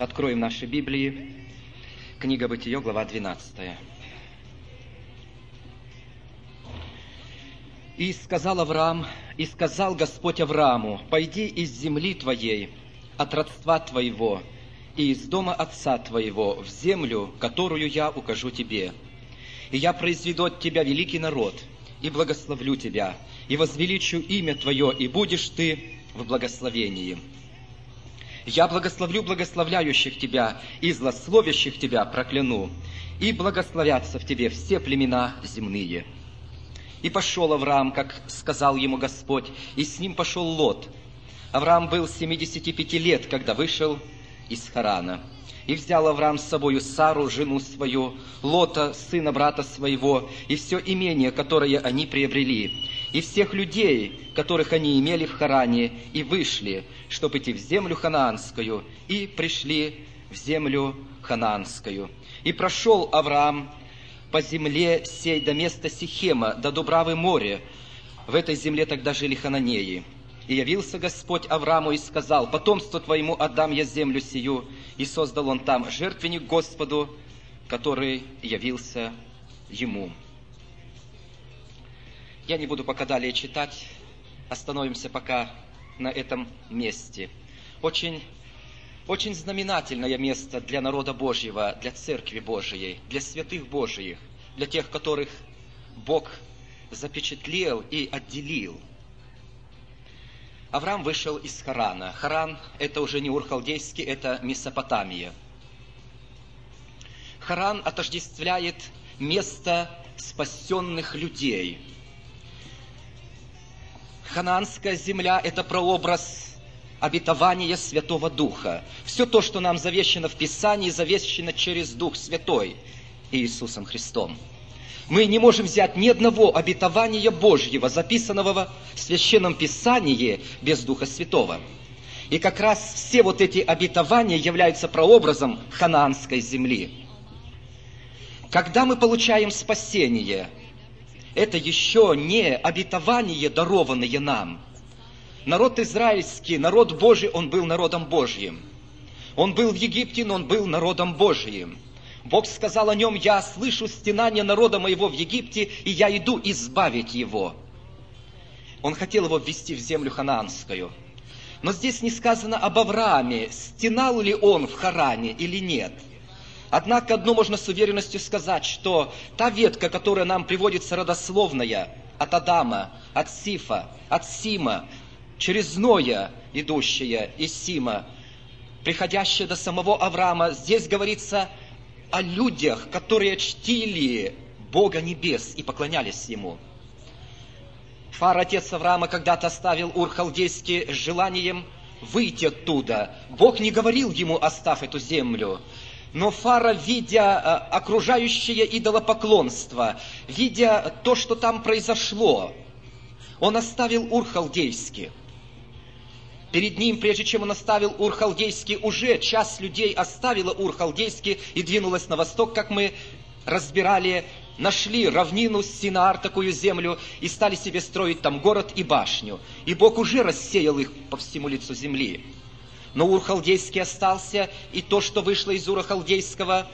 Откроем наши Библии. Книга Бытие, глава 12. «И сказал Господь Аврааму: пойди из земли твоей, от родства твоего, и из дома отца твоего, в землю, которую я укажу тебе. И я произведу от тебя великий народ, и благословлю тебя, и возвеличу имя твое, и будешь ты в благословении. Я благословлю благословляющих тебя, и злословящих тебя прокляну, и благословятся в тебе все племена земные. И пошел Авраам, как сказал ему Господь, и с ним пошел Лот. Авраам был 75 лет, когда вышел из Харана. И взял Авраам с собою Сару, жену свою, Лота, сына брата своего, и все имение, которое они приобрели, и всех людей, которых они имели в Харане, и вышли, чтобы идти в землю ханаанскую, и пришли в землю ханаанскую. И прошел Авраам по земле сей до места Сихема, до Дубравы моря. В этой земле тогда жили хананеи. И явился Господь Аврааму и сказал: потомству твоему отдам я землю сию. И создал он там жертвенник Господу, который явился ему». Я не буду пока далее читать, остановимся пока на этом месте. Очень знаменательное место для народа Божьего, для Церкви Божией, для святых Божиих, для тех, которых Бог запечатлел и отделил. Авраам вышел из Харана. Харан – это уже не Ур-Халдейский, это Месопотамия. Харан отождествляет место спасенных людей. Ханаанская земля – это прообраз обетования Святого Духа. Все то, что нам завещено в Писании, завещено через Дух Святой Иисусом Христом. Мы не можем взять ни одного обетования Божьего, записанного в Священном Писании, без Духа Святого. И как раз все вот эти обетования являются прообразом ханаанской земли. Когда мы получаем спасение, это еще не обетование, дарованное нам. Народ израильский, народ Божий, он был народом Божьим. Он был в Египте, но он был народом Божьим. Бог сказал о нем: «Я слышу стенание народа моего в Египте, и я иду избавить его». Он хотел его ввести в землю ханаанскую. Но здесь не сказано об Аврааме, стенал ли он в Харане или нет. Однако одно можно с уверенностью сказать, что та ветка, которая нам приводится родословная, от Адама, от Сифа, от Сима, через Ноя идущая из Сима, приходящая до самого Авраама, здесь говорится о людях, которые чтили Бога небес и поклонялись Ему. Фара, отец Авраама, когда-то оставил Ур-Халдейский с желанием выйти оттуда. Бог не говорил ему: оставь эту землю. Но Фара, видя окружающее идолопоклонство, видя то, что там произошло, он оставил Ур-Халдейский. Перед ним, прежде чем он оставил Ур-Халдейский, уже часть людей оставила Ур-Халдейский и двинулась на восток, как мы разбирали, нашли равнину Синаар, такую землю, и стали себе строить там город и башню. И Бог уже рассеял их по всему лицу земли. Но Ур-Халдейский остался, и то, что вышло из Ура-Халдейского,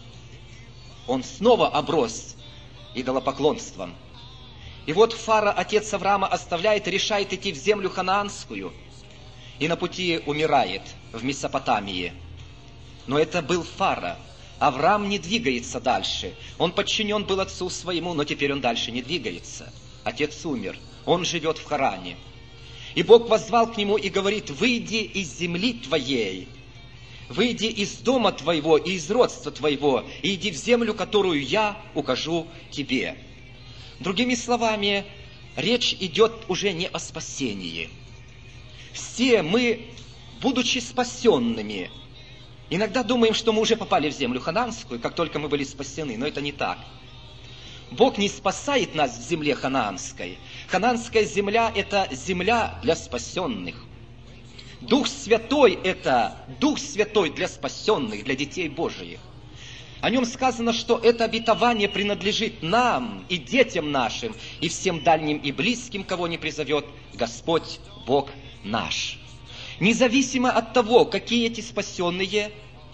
он снова оброс идолопоклонством. И вот Фара, отец Авраама, оставляет и решает идти в землю ханаанскую. И на пути умирает в Месопотамии. Но это был Фара. Авраам не двигается дальше. Он подчинен был отцу своему, но теперь он дальше не двигается. Отец умер. Он живет в Харане. И Бог воззвал к нему и говорит: выйди из земли твоей, выйди из дома твоего и из родства твоего, и иди в землю, которую я укажу тебе. Другими словами, речь идет уже не о спасении. Все мы, будучи спасенными, иногда думаем, что мы уже попали в землю ханаанскую, как только мы были спасены, но это не так. Бог не спасает нас в земле ханаанской. Ханаанская земля – это земля для спасенных. Дух Святой – это Дух Святой для спасенных, для детей Божиих. О нем сказано, что это обетование принадлежит нам и детям нашим, и всем дальним и близким, кого не призовет Господь Бог наш. Независимо от того, какие эти спасенные,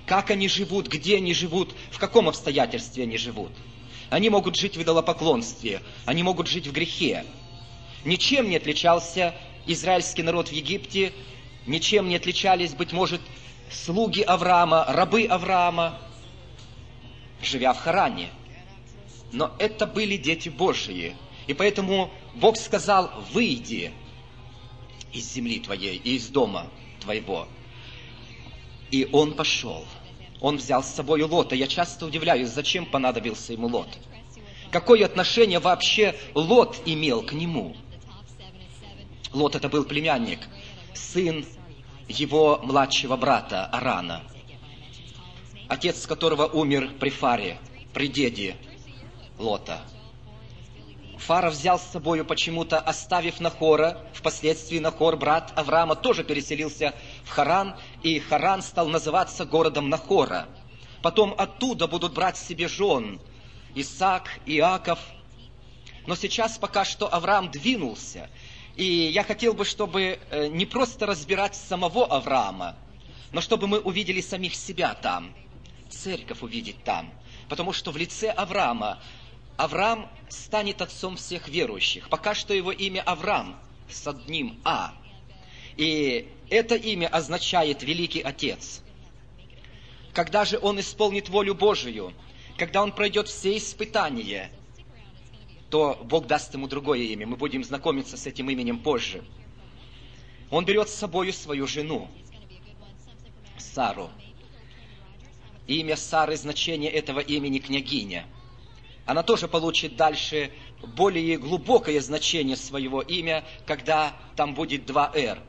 как они живут, где они живут, в каком обстоятельстве они живут. Они могут жить в идолопоклонстве, они могут жить в грехе. Ничем не отличался израильский народ в Египте, ничем не отличались, быть может, слуги Авраама, рабы Авраама, живя в Харане. Но это были дети Божьи. И поэтому Бог сказал: выйди из земли твоей и из дома твоего. И он пошел. Он взял с собой Лота. Я часто удивляюсь, зачем понадобился ему Лот. Какое отношение вообще Лот имел к нему? Лот это был племянник, сын его младшего брата Арана, отец которого умер при Фаре, при деде Лота. Фара взял с собой почему-то, оставив Нахора. Впоследствии Нахор, брат Авраама, тоже переселился в Харан, и Харан стал называться городом Нахора. Потом оттуда будут брать себе жен Исаак, Иаков. Но сейчас пока что Авраам двинулся. И я хотел бы, чтобы не просто разбирать самого Авраама, но чтобы мы увидели самих себя там, церковь увидеть там. Потому что в лице Авраама Авраам станет отцом всех верующих. Пока что его имя Авраам с одним «а». И это имя означает «великий отец». Когда же он исполнит волю Божию, когда он пройдет все испытания, то Бог даст ему другое имя. Мы будем знакомиться с этим именем позже. Он берет с собой свою жену, Сару. Имя Сары, значение этого имени княгиня. Она тоже получит дальше более глубокое значение своего имя, когда там будет два «р».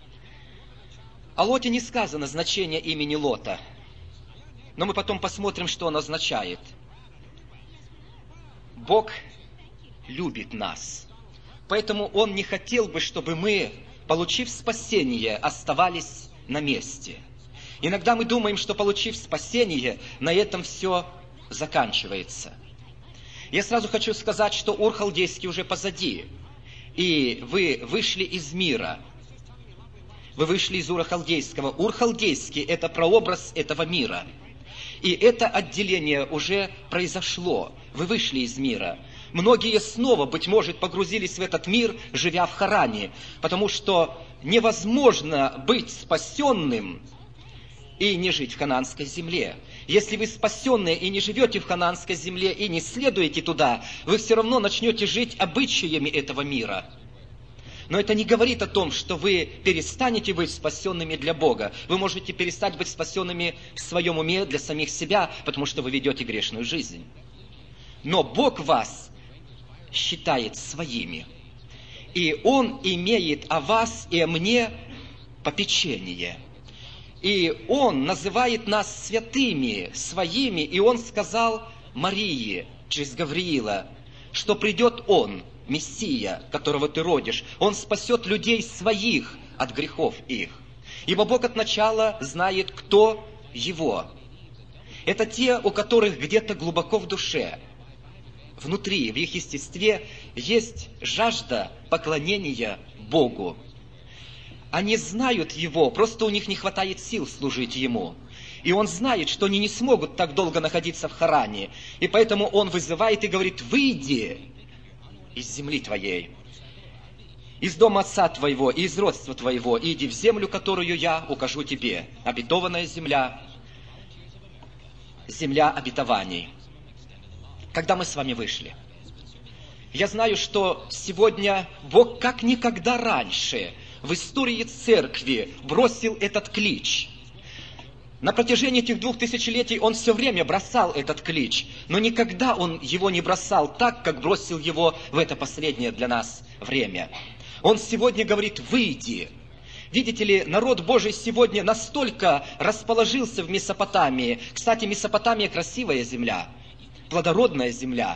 О Лоте не сказано значение имени Лота, но мы потом посмотрим, что оно означает. Бог любит нас, поэтому Он не хотел бы, чтобы мы, получив спасение, оставались на месте. Иногда мы думаем, что, получив спасение, на этом все заканчивается. Я сразу хочу сказать, что Ур Халдейский уже позади, и вы вышли из мира. Вы вышли из Ура Халдейского. Ур Халдейский – это прообраз этого мира. И это отделение уже произошло. Вы вышли из мира. Многие снова, быть может, погрузились в этот мир, живя в Харане, потому что невозможно быть спасенным и не жить в ханаанской земле. Если вы спасенные и не живете в ханаанской земле и не следуете туда, вы все равно начнете жить обычаями этого мира. Но это не говорит о том, что вы перестанете быть спасенными для Бога. Вы можете перестать быть спасенными в своем уме для самих себя, потому что вы ведете грешную жизнь. Но Бог вас считает своими. И Он имеет о вас и о мне попечение. И Он называет нас святыми, своими. И Он сказал Марии через Гавриила, что придет Он, Мессия, которого ты родишь. Он спасет людей своих от грехов их. Ибо Бог от начала знает, кто Его. Это те, у которых где-то глубоко в душе, внутри, в их естестве, есть жажда поклонения Богу. Они знают Его, просто у них не хватает сил служить Ему. И Он знает, что они не смогут так долго находиться в Харане. И поэтому Он вызывает и говорит: выйди из земли твоей, из дома отца твоего и из родства твоего, и иди в землю, которую я укажу тебе. Обетованная земля, земля обетований. Когда мы с вами вышли, я знаю, что сегодня Бог как никогда раньше в истории церкви бросил этот клич. На протяжении этих 2000 летий Он все время бросал этот клич, но никогда Он его не бросал так, как бросил его в это последнее для нас время. Он сегодня говорит: выйди. Видите ли, народ Божий сегодня настолько расположился в Месопотамии. Кстати, Месопотамия красивая земля, плодородная земля.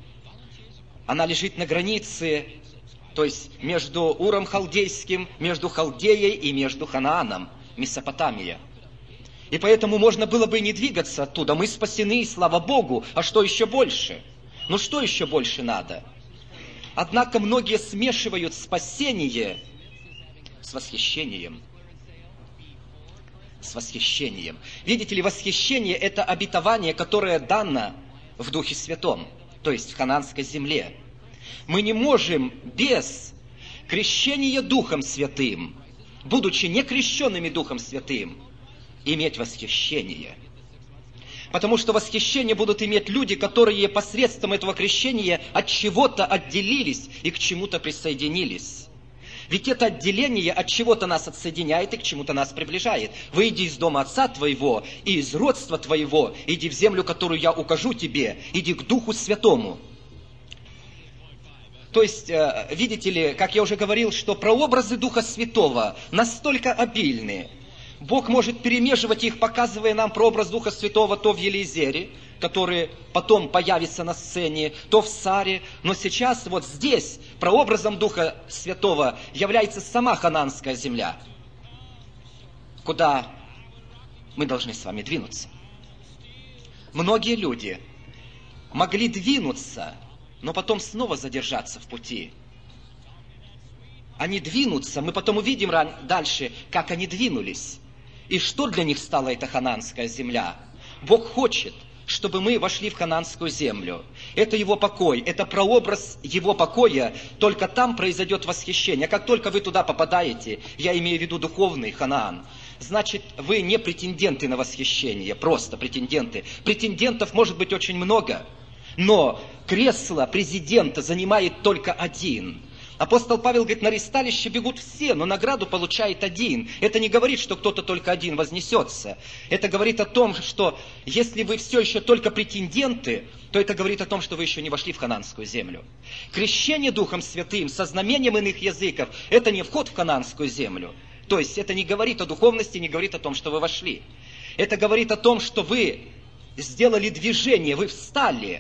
Она лежит на границе, то есть между Уром Халдейским, между Халдеей и между Ханааном, Месопотамия. И поэтому можно было бы и не двигаться оттуда. Мы спасены, и слава Богу. А что еще больше? Ну что еще больше надо? Однако многие смешивают спасение с восхищением. с восхищением. Видите ли, восхищение – это обетование, которое дано в Духе Святом, то есть в ханаанской земле. Мы не можем без крещения Духом Святым, будучи не крещенными Духом Святым, иметь восхищение. Потому что восхищение будут иметь люди, которые посредством этого крещения от чего-то отделились и к чему-то присоединились. Ведь это отделение от чего-то нас отсоединяет и к чему-то нас приближает. Выйди из дома отца твоего и из родства твоего, иди в землю, которую я укажу тебе, иди к Духу Святому. То есть, видите ли, как я уже говорил, что прообразы Духа Святого настолько обильны. Бог может перемеживать их, показывая нам прообраз Духа Святого то в Елизере, который потом появится на сцене, то в Саре. Но сейчас вот здесь прообразом Духа Святого является сама ханаанская земля, куда мы должны с вами двинуться. Многие люди могли двинуться, но потом снова задержаться в пути. Они двинутся, мы потом увидим дальше, как они двинулись. И что для них стала эта ханаанская земля? Бог хочет, чтобы мы вошли в ханаанскую землю. Это Его покой, это прообраз Его покоя, только там произойдет восхищение. А как только вы туда попадаете, я имею в виду духовный Ханаан, значит, вы не претенденты на восхищение, просто претенденты. Претендентов может быть очень много, но кресло президента занимает только один. Апостол Павел говорит, на ристалище бегут все, но награду получает один. Это не говорит, что кто-то только один вознесется. Это говорит о том, что если вы все еще только претенденты, то это говорит о том, что вы еще не вошли в ханаанскую землю. Крещение Духом Святым со знамением иных языков – это не вход в ханаанскую землю. То есть это не говорит о духовности, не говорит о том, что вы вошли. Это говорит о том, что вы сделали движение, вы встали.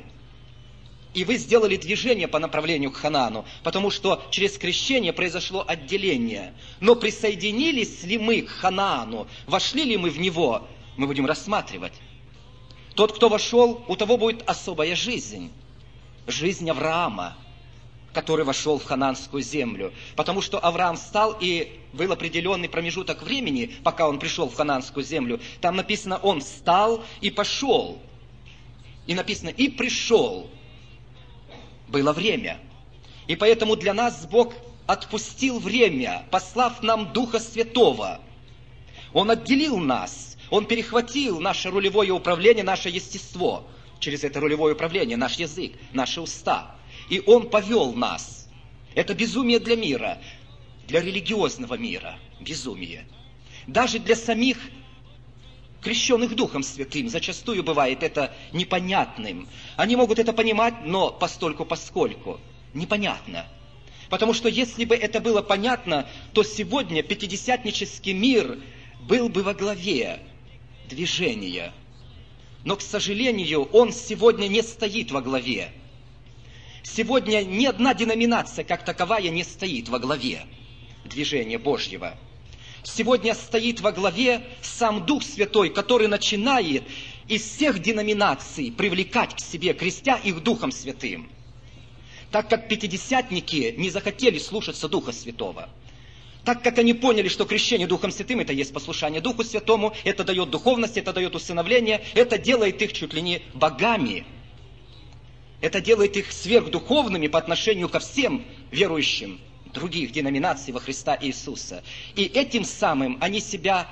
И вы сделали движение по направлению к Ханаану, потому что через крещение произошло отделение. Но присоединились ли мы к Ханаану, вошли ли мы в него, мы будем рассматривать. Тот, кто вошел, у того будет особая жизнь. Жизнь Авраама, который вошел в ханаанскую землю. Потому что Авраам встал, и был определенный промежуток времени, пока он пришел в ханаанскую землю. Там написано, он встал и пошел. И написано, и пришел. Было время. И поэтому для нас Бог отпустил время, послав нам Духа Святого. Он отделил нас, Он перехватил наше рулевое управление, наше естество. Через это рулевое управление, наш язык, наши уста. И Он повел нас. Это безумие для мира, для религиозного мира. Безумие. Даже для самих крещенных Духом Святым зачастую бывает это непонятным. Они могут это понимать, но постольку-поскольку. Непонятно. Потому что если бы это было понятно, то сегодня пятидесятнический мир был бы во главе движения. Но, к сожалению, он сегодня не стоит во главе. Сегодня ни одна деноминация, как таковая, не стоит во главе движения Божьего. Сегодня стоит во главе сам Дух Святой, который начинает из всех деноминаций привлекать к себе, крестя их Духом Святым. Так как пятидесятники не захотели слушаться Духа Святого. Так как они поняли, что крещение Духом Святым – это есть послушание Духу Святому, это дает духовность, это дает усыновление, это делает их чуть ли не богами. Это делает их сверхдуховными по отношению ко всем верующим других деноминаций во Христа Иисуса. И этим самым они себя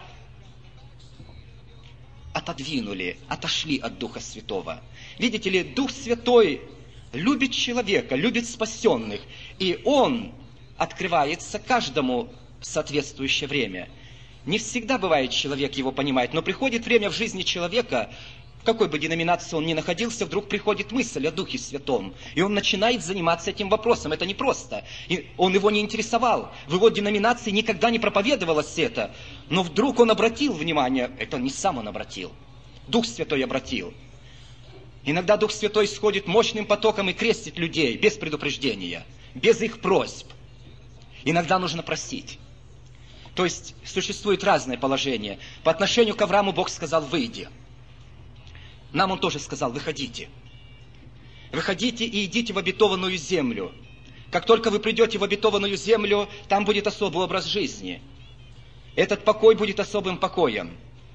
отодвинули, отошли от Духа Святого. Видите ли, Дух Святой любит человека, любит спасенных, и Он открывается каждому в соответствующее время. Не всегда бывает, человек его понимает, но приходит время в жизни человека, в какой бы деноминации он ни находился, вдруг приходит мысль о Духе Святом. И он начинает заниматься этим вопросом. Это непросто. Он его не интересовал. В его деноминации никогда не проповедовалось это. Но вдруг он обратил внимание. Это не сам он обратил. Дух Святой обратил. Иногда Дух Святой сходит мощным потоком и крестит людей без предупреждения, без их просьб. Иногда нужно просить. То есть существует разное положение. По отношению к Аврааму Бог сказал: «Выйди». Нам Он тоже сказал: выходите. Выходите и идите в обетованную землю. Как только вы придете в обетованную землю, там будет особый образ жизни. Этот покой будет особым покоем.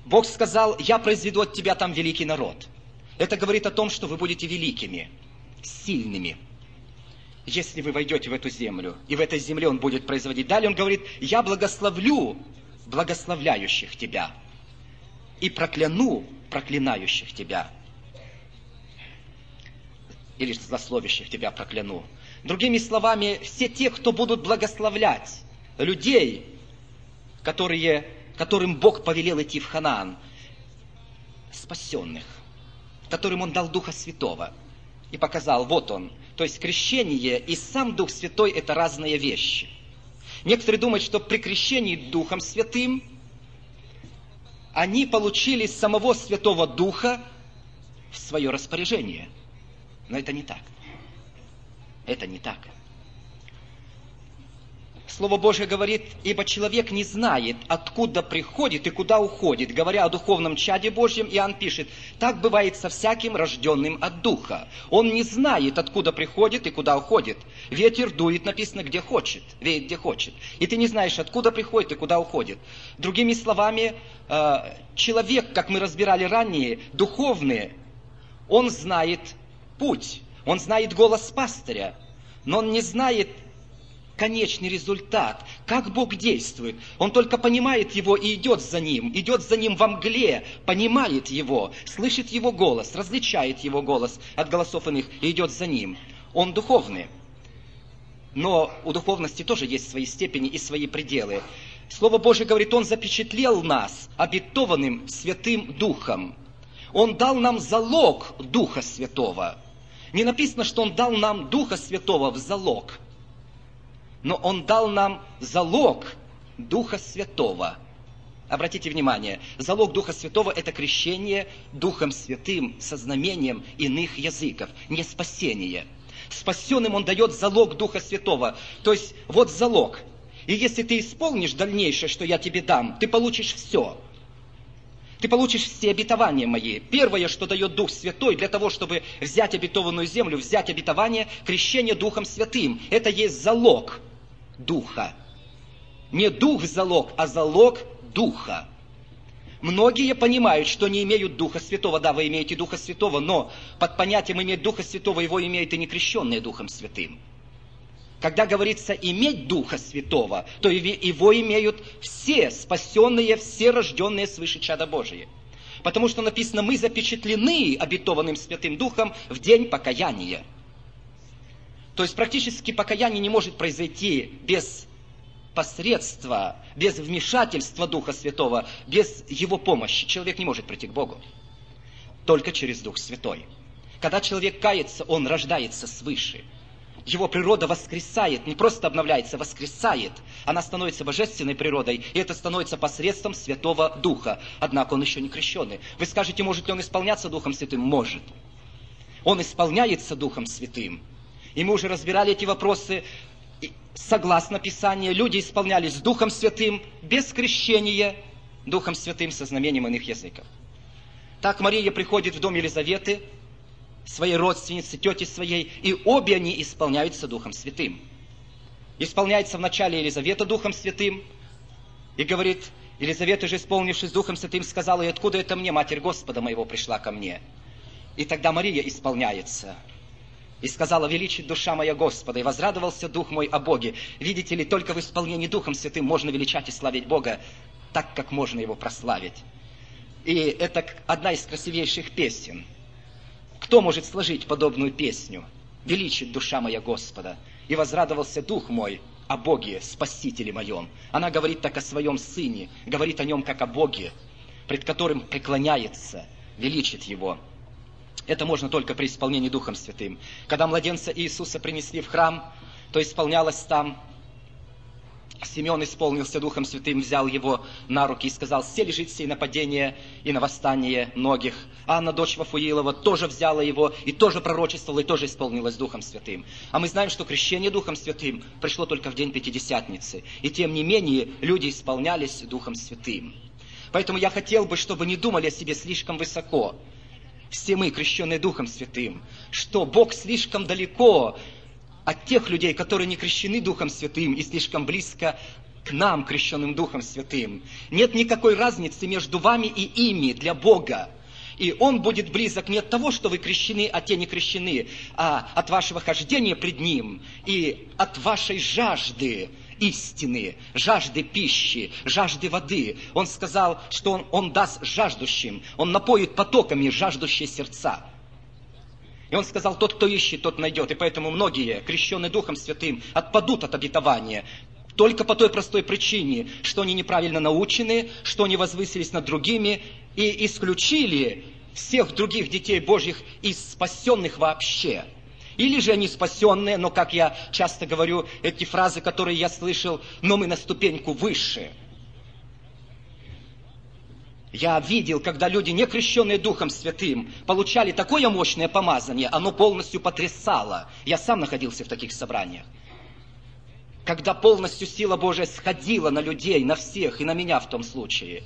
Бог сказал: я произведу от тебя там великий народ. Это говорит о том, что вы будете великими, сильными, если вы войдете в эту землю, и в этой земле Он будет производить. Далее Он говорит: я благословлю благословляющих тебя и прокляну проклинающих тебя. Или злословящих тебя прокляну. Другими словами, все те, кто будут благословлять людей, которым Бог повелел идти в Ханаан, спасенных, которым Он дал Духа Святого и показал: вот Он. То есть крещение и сам Дух Святой – это разные вещи. Некоторые думают, что при крещении Духом Святым они получили самого Святого Духа в свое распоряжение. Но это не так. Это не так. Слово Божье говорит: ибо человек не знает, откуда приходит и куда уходит. Говоря о духовном чаде Божьем, Иоанн пишет: так бывает со всяким рожденным от Духа. Он не знает, откуда приходит и куда уходит. Ветер дует, написано, где хочет, веет, где хочет. И ты не знаешь, откуда приходит и куда уходит. Другими словами, человек, как мы разбирали ранее, духовный, он знает путь, он знает голос пастыря, но он не знает конечный результат, как Бог действует. Он только понимает Его и идет за Ним во мгле, понимает Его, слышит Его голос, различает Его голос от голосов иных и идет за Ним. Он духовный. Но у духовности тоже есть свои степени и свои пределы. Слово Божье говорит: Он запечатлел нас обетованным Святым Духом. Он дал нам залог Духа Святого. Не написано, что Он дал нам Духа Святого в залог, но Он дал нам залог Духа Святого. Обратите внимание, залог Духа Святого – это крещение Духом Святым со знамением иных языков, не спасение. Спасенным Он дает залог Духа Святого. То есть, вот залог. И если ты исполнишь дальнейшее, что я тебе дам, ты получишь все. Ты получишь все обетования мои. Первое, что дает Дух Святой для того, чтобы взять обетованную землю, взять обетование, крещение Духом Святым. Это есть залог Духа. Не Дух залог, а залог Духа. Многие понимают, что не имеют Духа Святого. Да, вы имеете Духа Святого, но под понятием иметь Духа Святого его имеют и не крещенные Духом Святым. Когда говорится иметь Духа Святого, то его имеют все спасенные, все рожденные свыше чада Божие. Потому что написано: мы запечатлены обетованным Святым Духом в день покаяния. То есть практически покаяние не может произойти без посредства, без вмешательства Духа Святого, без Его помощи. Человек не может прийти к Богу. Только через Дух Святой. Когда человек кается, он рождается свыше. Его природа воскресает, не просто обновляется, воскресает. Она становится божественной природой, и это становится посредством Святого Духа. Однако он еще не крещенный. Вы скажете, может ли он исполняться Духом Святым? Может. Он исполняется Духом Святым. И мы уже разбирали эти вопросы. Согласно Писанию, люди исполнялись Духом Святым без крещения, Духом Святым со знамением иных языков. Так Мария приходит в дом Елизаветы, своей родственницы, тети своей, и обе они исполняются Духом Святым. Исполняется вначале Елизавета Духом Святым, и говорит: Елизавета же, исполнившись Духом Святым, сказала: и откуда это мне, Матерь Господа моего, пришла ко мне? И тогда Мария исполняется. И сказала: величит душа моя Господа, и возрадовался Дух мой о Боге. Видите ли, только в исполнении Духом Святым можно величать и славить Бога так, как можно Его прославить. И это одна из красивейших песен. Кто может сложить подобную песню? Величит душа моя Господа, и возрадовался Дух мой о Боге, Спасителе моем. Она говорит так о своем Сыне, говорит о Нем как о Боге, пред которым преклоняется, величит Его. Это можно только при исполнении Духом Святым. Когда младенца Иисуса принесли в храм, то исполнялось там: Симеон исполнился Духом Святым, взял его на руки и сказал: «Се лежит сей на падение и на восстание многих». Анна, дочь Вафуилова, тоже взяла его и тоже пророчествовала, и тоже исполнилась Духом Святым. А мы знаем, что крещение Духом Святым пришло только в день Пятидесятницы. И тем не менее, люди исполнялись Духом Святым. Поэтому я хотел бы, чтобы не думали о себе слишком высоко. Все мы, крещенные Духом Святым, что Бог слишком далеко от тех людей, которые не крещены Духом Святым, и слишком близко к нам, крещенным Духом Святым. Нет никакой разницы между вами и ими для Бога. И Он будет близок не от того, что вы крещены, а те не крещены, а от вашего хождения пред Ним и от вашей жажды истины, жажды пищи, жажды воды. Он сказал, что Он даст жаждущим, Он напоит потоками жаждущие сердца. И Он сказал, тот, кто ищет, тот найдет. И поэтому многие, крещенные Духом Святым, отпадут от обетования. Только по той простой причине, что они неправильно научены, что они возвысились над другими и исключили всех других детей Божьих из спасенных вообще. Или же они спасенные, но, как я часто говорю, эти фразы, которые я слышал, но мы на ступеньку выше. Я видел, когда люди, не крещенные Духом Святым, получали такое мощное помазание, оно полностью потрясало. Я сам находился в таких собраниях. Когда полностью сила Божия сходила на людей, на всех, и на меня в том случае.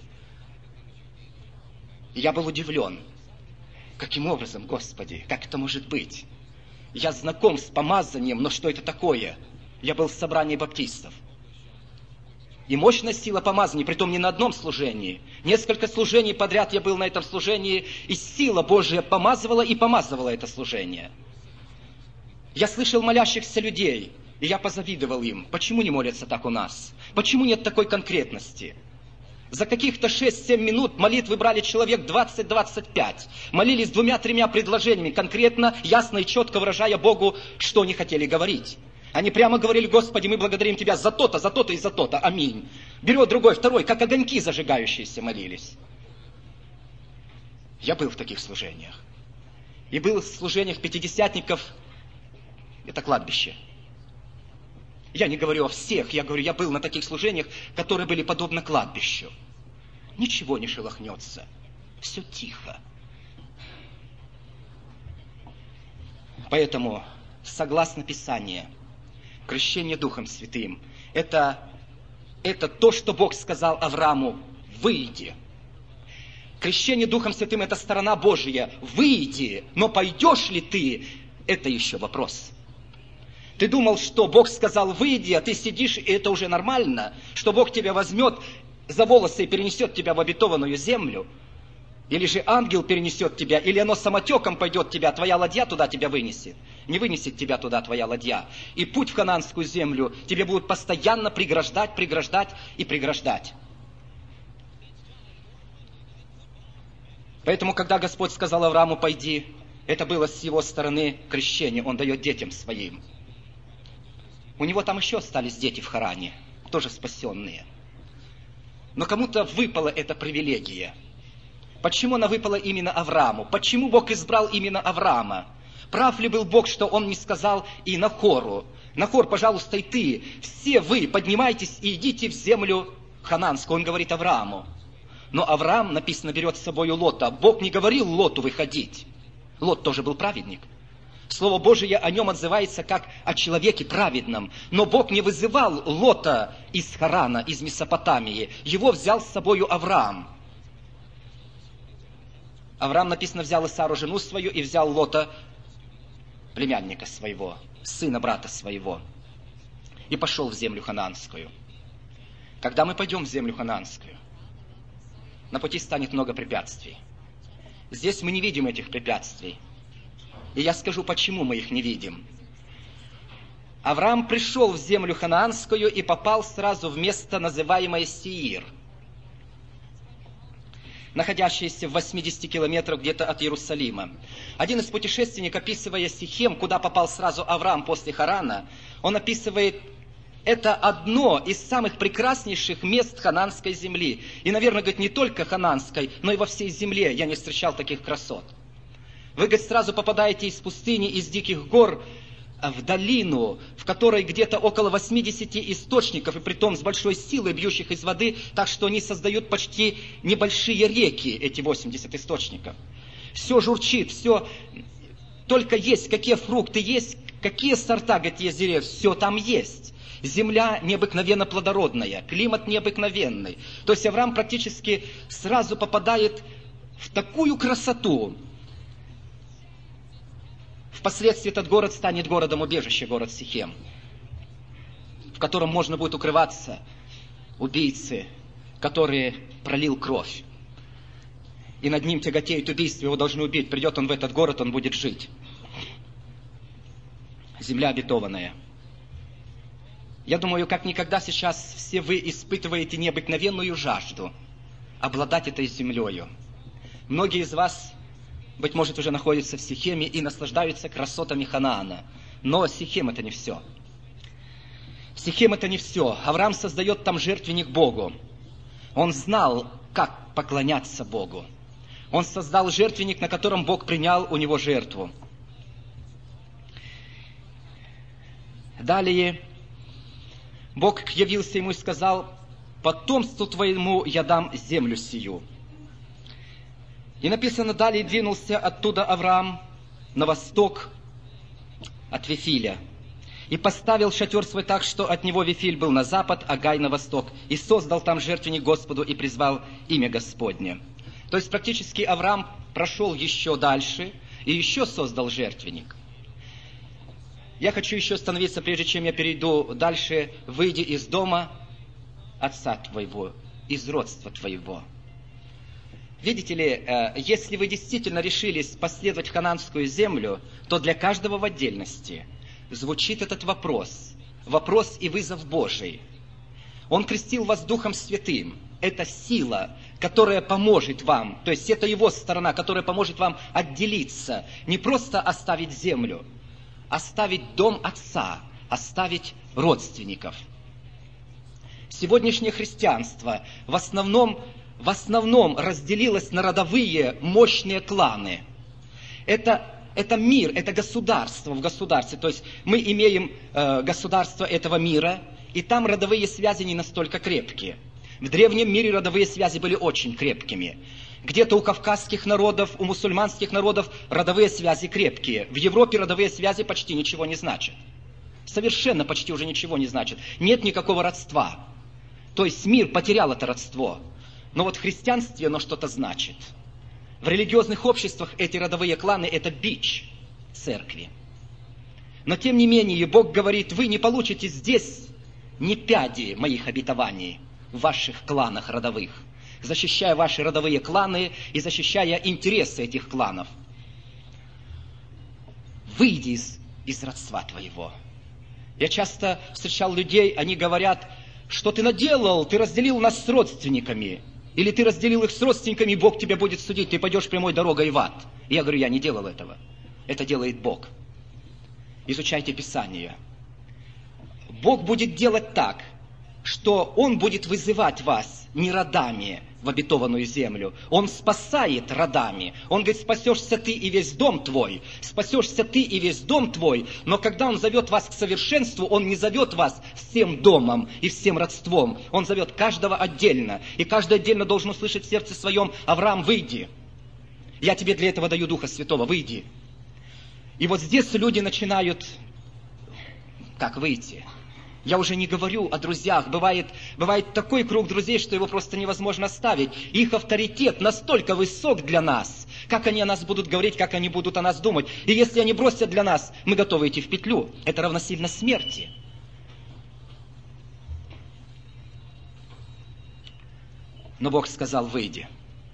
Я был удивлен. Каким образом, Господи, как это может быть? Я знаком с помазанием, но что это такое? Я был в собрании баптистов. И мощная сила помазания, притом не на одном служении. Несколько служений подряд я был на этом служении, и сила Божия помазывала и помазывала это служение. Я слышал молящихся людей, и я позавидовал им. Почему не молятся так у нас? Почему нет такой конкретности? За каких-то 6-7 минут молитвы брали человек 20-25. Молились 2-3 предложениями, конкретно, ясно и четко выражая Богу, что они хотели говорить. Они прямо говорили: Господи, мы благодарим Тебя за то-то и за то-то. Аминь. Берет другой, второй, как огоньки зажигающиеся молились. Я был в таких служениях. И был в служениях пятидесятников. Это кладбище. Я не говорю о всех, я говорю, я был на таких служениях, которые были подобны кладбищу. Ничего не шелохнется. Все тихо. Поэтому, согласно Писанию, крещение Духом Святым – это то, что Бог сказал Аврааму: «Выйди». Крещение Духом Святым – это сторона Божья. «Выйди». Но пойдешь ли ты – это еще вопрос. Ты думал, что Бог сказал: выйди, а ты сидишь, и это уже нормально, что Бог тебя возьмет за волосы и перенесет тебя в обетованную землю? Или же ангел перенесет тебя, или оно самотеком пойдет тебя, твоя ладья туда тебя вынесет? Не вынесет тебя туда твоя ладья. И путь в ханаанскую землю тебе будут постоянно преграждать и преграждать. Поэтому, когда Господь сказал Аврааму: пойди, это было с его стороны крещение, он дает детям своим. У него там еще остались дети в Харане, тоже спасенные. Но кому-то выпала эта привилегия. Почему она выпала именно Аврааму? Почему Бог избрал именно Авраама? Прав ли был Бог, что Он не сказал и Нахору: Нахор, пожалуйста, и ты, все вы поднимайтесь и идите в землю хананскую? Он говорит Аврааму. Но Авраам, написано, берет с собой Лота. Бог не говорил Лоту выходить. Лот тоже был праведник. Слово Божие о нем отзывается как о человеке праведном. Но Бог не вызывал Лота из Харана, из Месопотамии. Его взял с собою Авраам. Авраам, написано, взял Исару, жену свою, и взял Лота, племянника своего, сына брата своего. И пошел в землю ханаанскую. Когда мы пойдем в землю ханаанскую, на пути станет много препятствий. Здесь мы не видим этих препятствий. И я скажу, почему мы их не видим. Авраам пришел в землю ханаанскую и попал сразу в место, называемое Сеир, находящееся в 80 километрах где-то от Иерусалима. Один из путешественников, описывая Сихем, куда попал сразу Авраам после Харана, он описывает: это одно из самых прекраснейших мест ханаанской земли. И, наверное, говорит, не только ханаанской, но и во всей земле я не встречал таких красот. Вы, говорит, сразу попадаете из пустыни, из диких гор в долину, в которой где-то около 80 источников, и притом с большой силой, бьющих из воды, так что они создают почти небольшие реки, эти 80 источников. Все журчит, все, только есть, какие фрукты есть, какие сорта, говорит, есть деревьев, все там есть. Земля необыкновенно плодородная, климат необыкновенный. То есть Авраам практически сразу попадает в такую красоту. Впоследствии этот город станет городом-убежищем, город Сихем, в котором можно будет укрываться убийцы, который пролил кровь. И над ним тяготеет убийство, его должны убить. Придет он в этот город, он будет жить. Земля обетованная. Я думаю, как никогда сейчас все вы испытываете необыкновенную жажду обладать этой землею. Многие из вас, быть может, уже находятся в Сихеме и наслаждаются красотами Ханаана. Но Сихем — это не все. Сихем — это не все. Авраам создает там жертвенник Богу. Он знал, как поклоняться Богу. Он создал жертвенник, на котором Бог принял у него жертву. Далее Бог явился ему и сказал: «Потомству твоему я дам землю сию». И написано далее: «Двинулся оттуда Авраам на восток от Вифиля, и поставил шатер свой так, что от него Вифиль был на запад, а Гай на восток, и создал там жертвенник Господу, и призвал имя Господне». То есть практически Авраам прошел еще дальше и еще создал жертвенник. Я хочу еще остановиться, прежде чем я перейду дальше. «Выйди из дома отца твоего, из родства твоего». Видите ли, если вы действительно решились последовать в ханаанскую землю, то для каждого в отдельности звучит этот вопрос. Вопрос и вызов Божий. Он крестил вас Духом Святым. Это сила, которая поможет вам, то есть это его сторона, которая поможет вам отделиться, не просто оставить землю, оставить дом отца, оставить родственников. Сегодняшнее христианство в основном разделилось на родовые мощные кланы. Это мир, это государство в государстве. То есть мы имеем государство этого мира, и там родовые связи не настолько крепкие. В древнем мире родовые связи были очень крепкими. Где-то у кавказских народов, у мусульманских народов родовые связи крепкие. В Европе родовые связи почти ничего не значат. Совершенно почти уже ничего не значат. Нет никакого родства. То есть мир потерял это родство. Но вот в христианстве оно что-то значит. В религиозных обществах эти родовые кланы – это бич церкви. Но тем не менее Бог говорит: вы не получите здесь ни пяди моих обетований в ваших кланах родовых, защищая ваши родовые кланы и защищая интересы этих кланов. Выйди из родства твоего. Я часто встречал людей, они говорят: что ты наделал, ты разделил нас с родственниками, или ты разделил их с родственниками, и Бог тебя будет судить, ты пойдешь прямой дорогой в ад. И я говорю: я не делал этого. Это делает Бог. Изучайте Писание. Бог будет делать так, что Он будет вызывать вас не родами в обетованную землю. Он спасает родами. Он говорит: спасешься ты и весь дом твой. Спасешься ты и весь дом твой. Но когда Он зовет вас к совершенству, Он не зовет вас всем домом и всем родством. Он зовет каждого отдельно. И каждый отдельно должен услышать в сердце своем: Авраам, выйди. Я тебе для этого даю Духа Святого, выйди. И вот здесь люди начинают: как выйти? Я уже не говорю о друзьях. Бывает такой круг друзей, что его просто невозможно оставить. Их авторитет настолько высок для нас. Как они о нас будут говорить, как они будут о нас думать. И если они бросят для нас, мы готовы идти в петлю. Это равносильно смерти. Но Бог сказал: выйди.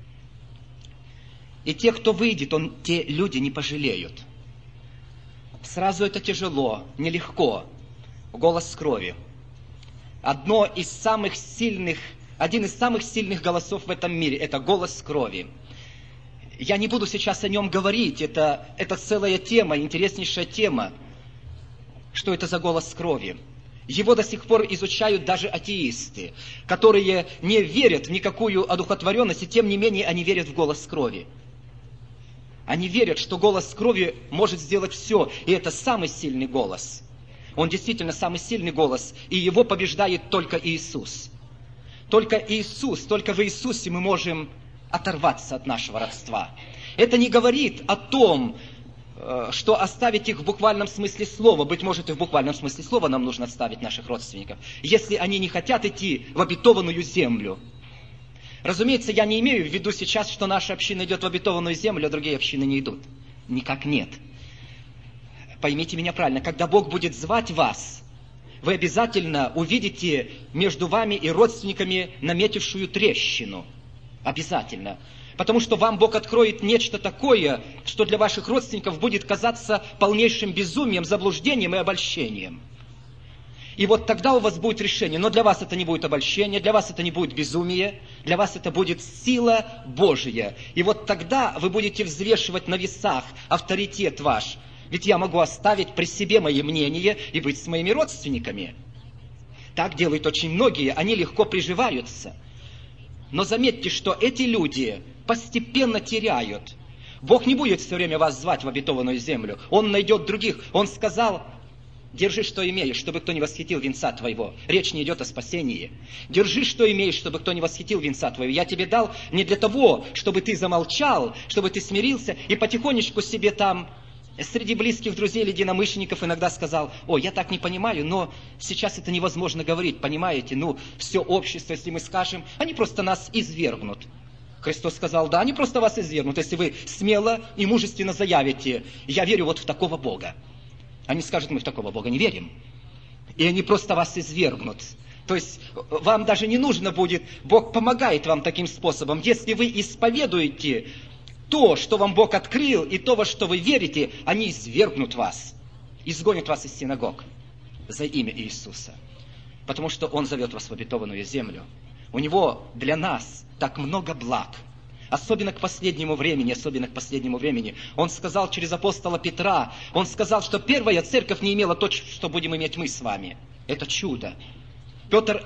И те, кто выйдет, те люди не пожалеют. Сразу это тяжело, нелегко. Голос крови. Один из самых сильных голосов в этом мире – это голос крови. Я не буду сейчас о нем говорить, это целая тема, интереснейшая тема. Что это за голос крови? Его до сих пор изучают даже атеисты, которые не верят в никакую одухотворенность, и тем не менее они верят в голос крови. Они верят, что голос крови может сделать все, и это самый сильный голос. Он действительно самый сильный голос, и его побеждает только Иисус. Только Иисус, только в Иисусе мы можем оторваться от нашего родства. Это не говорит о том, что оставить их в буквальном смысле слова. Быть может, и в буквальном смысле слова нам нужно оставить наших родственников, если они не хотят идти в обетованную землю. Разумеется, я не имею в виду сейчас, что наша община идет в обетованную землю, а другие общины не идут. Никак нет. Поймите меня правильно, когда Бог будет звать вас, вы обязательно увидите между вами и родственниками наметившую трещину. Обязательно. Потому что вам Бог откроет нечто такое, что для ваших родственников будет казаться полнейшим безумием, заблуждением и обольщением. И вот тогда у вас будет решение. Но для вас это не будет обольщение, для вас это не будет безумие, для вас это будет сила Божия. И вот тогда вы будете взвешивать на весах авторитет ваш. Ведь я могу оставить при себе мои мнения и быть с моими родственниками. Так делают очень многие, они легко приживаются. Но заметьте, что эти люди постепенно теряют. Бог не будет все время вас звать в обетованную землю. Он найдет других. Он сказал: держи, что имеешь, чтобы кто не восхитил венца твоего. Речь не идет о спасении. Держи, что имеешь, чтобы кто не восхитил венца твоего. Я тебе дал не для того, чтобы ты замолчал, чтобы ты смирился и потихонечку себе там среди близких друзей или единомышленников иногда сказал: о, я так не понимаю, но сейчас это невозможно говорить, понимаете? Все общество, если мы скажем, они просто нас извергнут. Христос сказал: да, они просто вас извергнут, если вы смело и мужественно заявите: я верю вот в такого Бога. Они скажут: мы в такого Бога не верим. И они просто вас извергнут. То есть вам даже не нужно будет, Бог помогает вам таким способом. Если вы исповедуете то, что вам Бог открыл, и то, во что вы верите, они извергнут вас, изгонят вас из синагог за имя Иисуса. Потому что Он зовет вас в обетованную землю. У Него для нас так много благ. Особенно к последнему времени. Он сказал через апостола Петра, он сказал, что первая церковь не имела то, что будем иметь мы с вами. Это чудо. Петр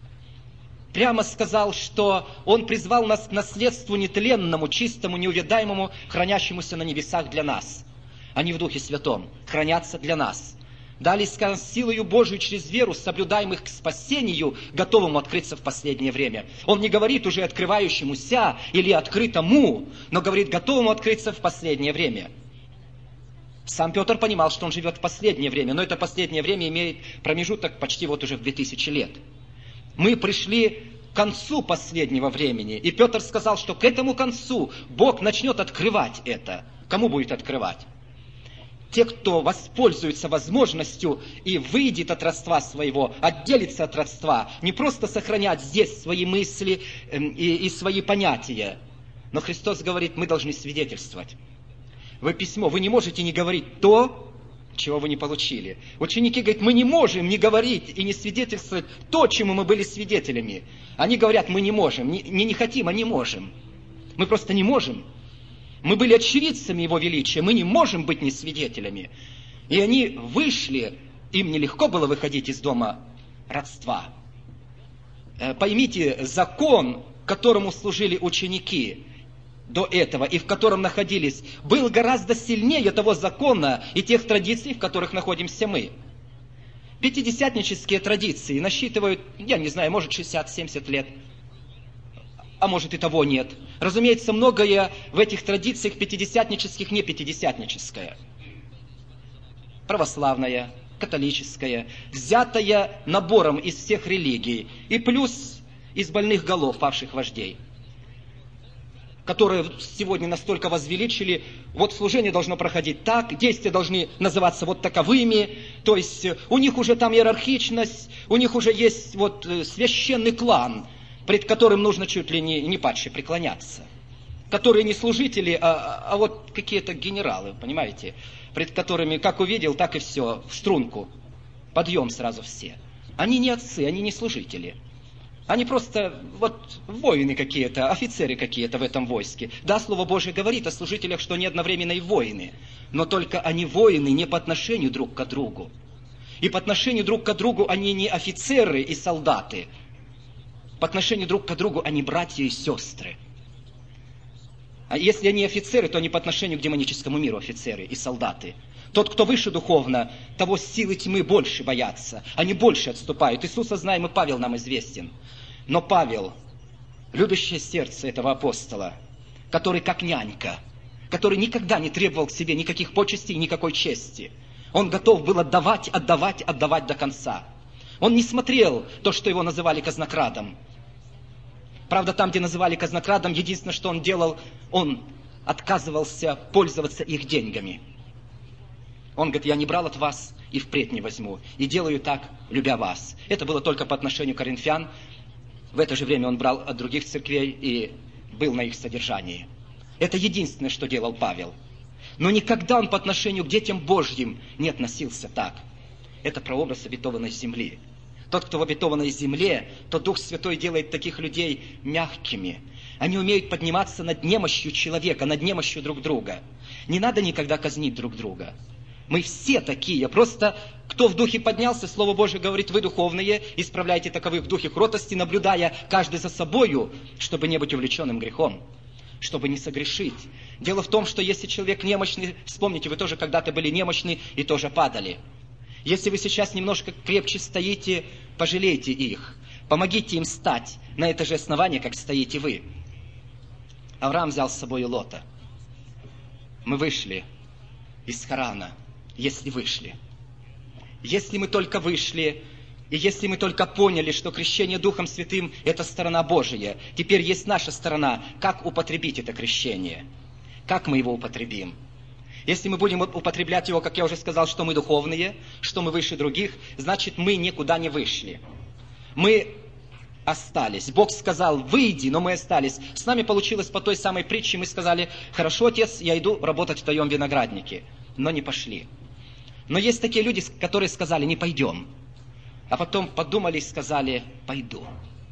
прямо сказал, что Он призвал нас к наследству нетленному, чистому, неувядаемому, хранящемуся на небесах для нас. Они в Духе Святом хранятся для нас. Далее сказано: силою Божию через веру, соблюдаемых к спасению, готовому открыться в последнее время. Он не говорит уже открывающемуся или открытому, но говорит готовому открыться в последнее время. Сам Петр понимал, что он живет в последнее время, но это последнее время имеет промежуток почти вот уже в 2000 лет. Мы пришли к концу последнего времени, и Петр сказал, что к этому концу Бог начнет открывать это. Кому будет открывать? Те, кто воспользуется возможностью и выйдет от родства своего, отделится от родства, не просто сохранять здесь свои мысли и свои понятия. Но Христос говорит: мы должны свидетельствовать. Вы письмо, вы не можете не говорить то, чего вы не получили. Ученики говорят: мы не можем не говорить и не свидетельствовать то, чему мы были свидетелями. Они говорят: мы не можем, не хотим, а не можем. Мы просто не можем. Мы были очевидцами Его величия, мы не можем быть не свидетелями. И они вышли, им нелегко было выходить из дома родства. Поймите, закон, которому служили ученики до этого и в котором находились, был гораздо сильнее того закона и тех традиций, в которых находимся мы. Пятидесятнические традиции насчитывают, я не знаю, может 60-70 лет. А может и того нет. Разумеется, многое в этих традициях пятидесятнических не пятидесятническое. Православное, католическое, взятое набором из всех религий. И плюс из больных голов павших вождей, которые сегодня настолько возвеличили: вот служение должно проходить так, действия должны называться вот таковыми, то есть у них уже там иерархичность, у них уже есть вот священный клан, пред которым нужно чуть ли не падше преклоняться. Которые не служители, а вот какие-то генералы, понимаете, пред которыми как увидел, так и все, в струнку, подъем сразу все. Они не отцы, они не служители. Они просто вот воины какие-то, офицеры какие-то в этом войске. Да, Слово Божие говорит о служителях, что они одновременно и воины, но только они воины не по отношению друг к другу. И по отношению друг к другу они не офицеры и солдаты. По отношению друг к другу они братья и сестры. А если они офицеры, то они по отношению к демоническому миру офицеры и солдаты. Тот, кто выше духовно, того силы тьмы больше боятся, они больше отступают. Иисуса знаем, и Павел нам известен. Но Павел, любящее сердце этого апостола, который как нянька, который никогда не требовал к себе никаких почестей и никакой чести, он готов был отдавать до конца. Он не смотрел то, что его называли казнокрадом. Правда, там, где называли казнокрадом, единственное, что он делал, он отказывался пользоваться их деньгами. Он говорит: я не брал от вас и впредь не возьму. И делаю так, любя вас». Это было только по отношению к коринфян. В это же время он брал от других церквей и был на их содержании. Это единственное, что делал Павел. Но никогда он по отношению к детям Божьим не относился так. Это прообраз обетованной земли. Тот, кто в обетованной земле, то Дух Святой делает таких людей мягкими. Они умеют подниматься над немощью человека, над немощью друг друга. Не надо никогда казнить друг друга. Мы все такие. Просто кто в духе поднялся, Слово Божие говорит: вы духовные, исправляйте таковых в духе кротости, наблюдая каждый за собою, чтобы не быть увлеченным грехом, чтобы не согрешить. Дело в том, что если человек немощный, вспомните, вы тоже когда-то были немощны и тоже падали. Если вы сейчас немножко крепче стоите, пожалейте их, помогите им стать на это же основание, как стоите вы. Авраам взял с собой Лота. Мы вышли из Харана, если вышли. Если мы только вышли, и если мы только поняли, что крещение Духом Святым – это сторона Божия, теперь есть наша сторона, как употребить это крещение, как мы его употребим. Если мы будем употреблять его, как я уже сказал, что мы духовные, что мы выше других, значит, мы никуда не вышли. Мы остались. Бог сказал: выйди, но мы остались. С нами получилось по той самой притче, мы сказали: хорошо, отец, я иду работать в твоем винограднике, но не пошли. Но есть такие люди, которые сказали: не пойдем, а потом подумали и сказали: пойду.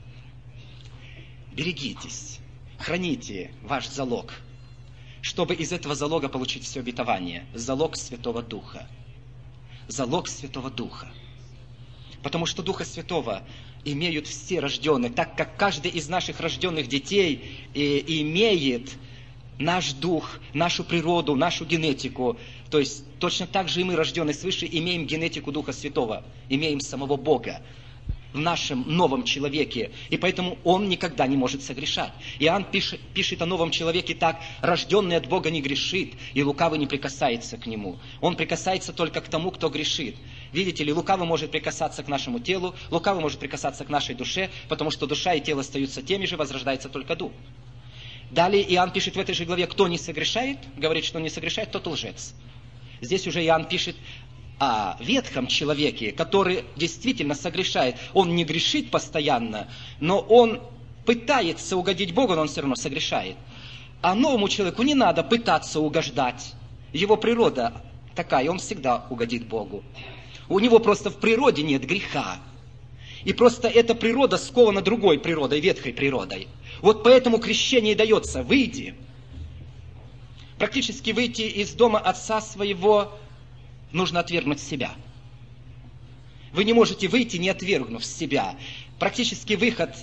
Берегитесь, храните ваш залог, чтобы из этого залога получить все обетование. Залог Святого Духа. Залог Святого Духа. Потому что Духа Святого имеют все рожденные, так как каждый из наших рожденных детей имеет наш дух, нашу природу, нашу генетику. То есть точно так же и мы, рожденные свыше, имеем генетику Духа Святого, имеем самого Бога в нашем новом человеке. И поэтому он никогда не может согрешать. Иоанн пишет о новом человеке так: рожденный от Бога не грешит, и лукавый не прикасается к нему. Он прикасается только к тому, кто грешит. Видите ли, лукавый может прикасаться к нашему телу, лукавый может прикасаться к нашей душе, потому что душа и тело остаются теми же, возрождается только дух. Далее Иоанн пишет в этой же главе: кто не согрешает, говорит, что не согрешает, тот лжец. Здесь уже Иоанн пишет о ветхом человеке, который действительно согрешает. Он не грешит постоянно, но он пытается угодить Богу, но он все равно согрешает. А новому человеку не надо пытаться угождать. Его природа такая, он всегда угодит Богу. У него просто в природе нет греха. И просто эта природа скована другой природой, ветхой природой. Вот поэтому крещение дается: выйди. Практически выйти из дома отца своего нужно отвергнуть себя. Вы не можете выйти, не отвергнув себя. Практически выход.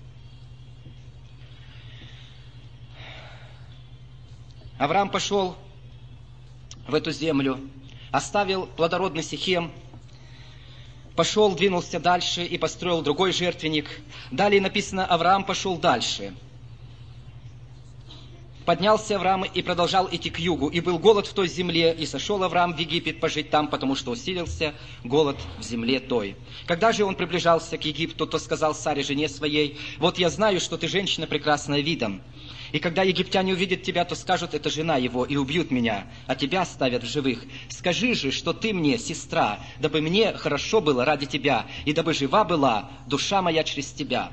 Авраам пошел в эту землю, оставил плодородный Сихем, пошел, двинулся дальше и построил другой жертвенник. Далее написано: Авраам пошел дальше. Поднялся Авраам и продолжал идти к югу, и был голод в той земле, и сошел Авраам в Египет пожить там, потому что усилился голод в земле той. Когда же он приближался к Египту, то сказал Саре, жене своей: вот я знаю, что ты женщина прекрасная видом, и когда египтяне увидят тебя, то скажут: это жена его, и убьют меня, а тебя оставят в живых. Скажи же, что ты мне сестра, дабы мне хорошо было ради тебя, и дабы жива была душа моя через тебя.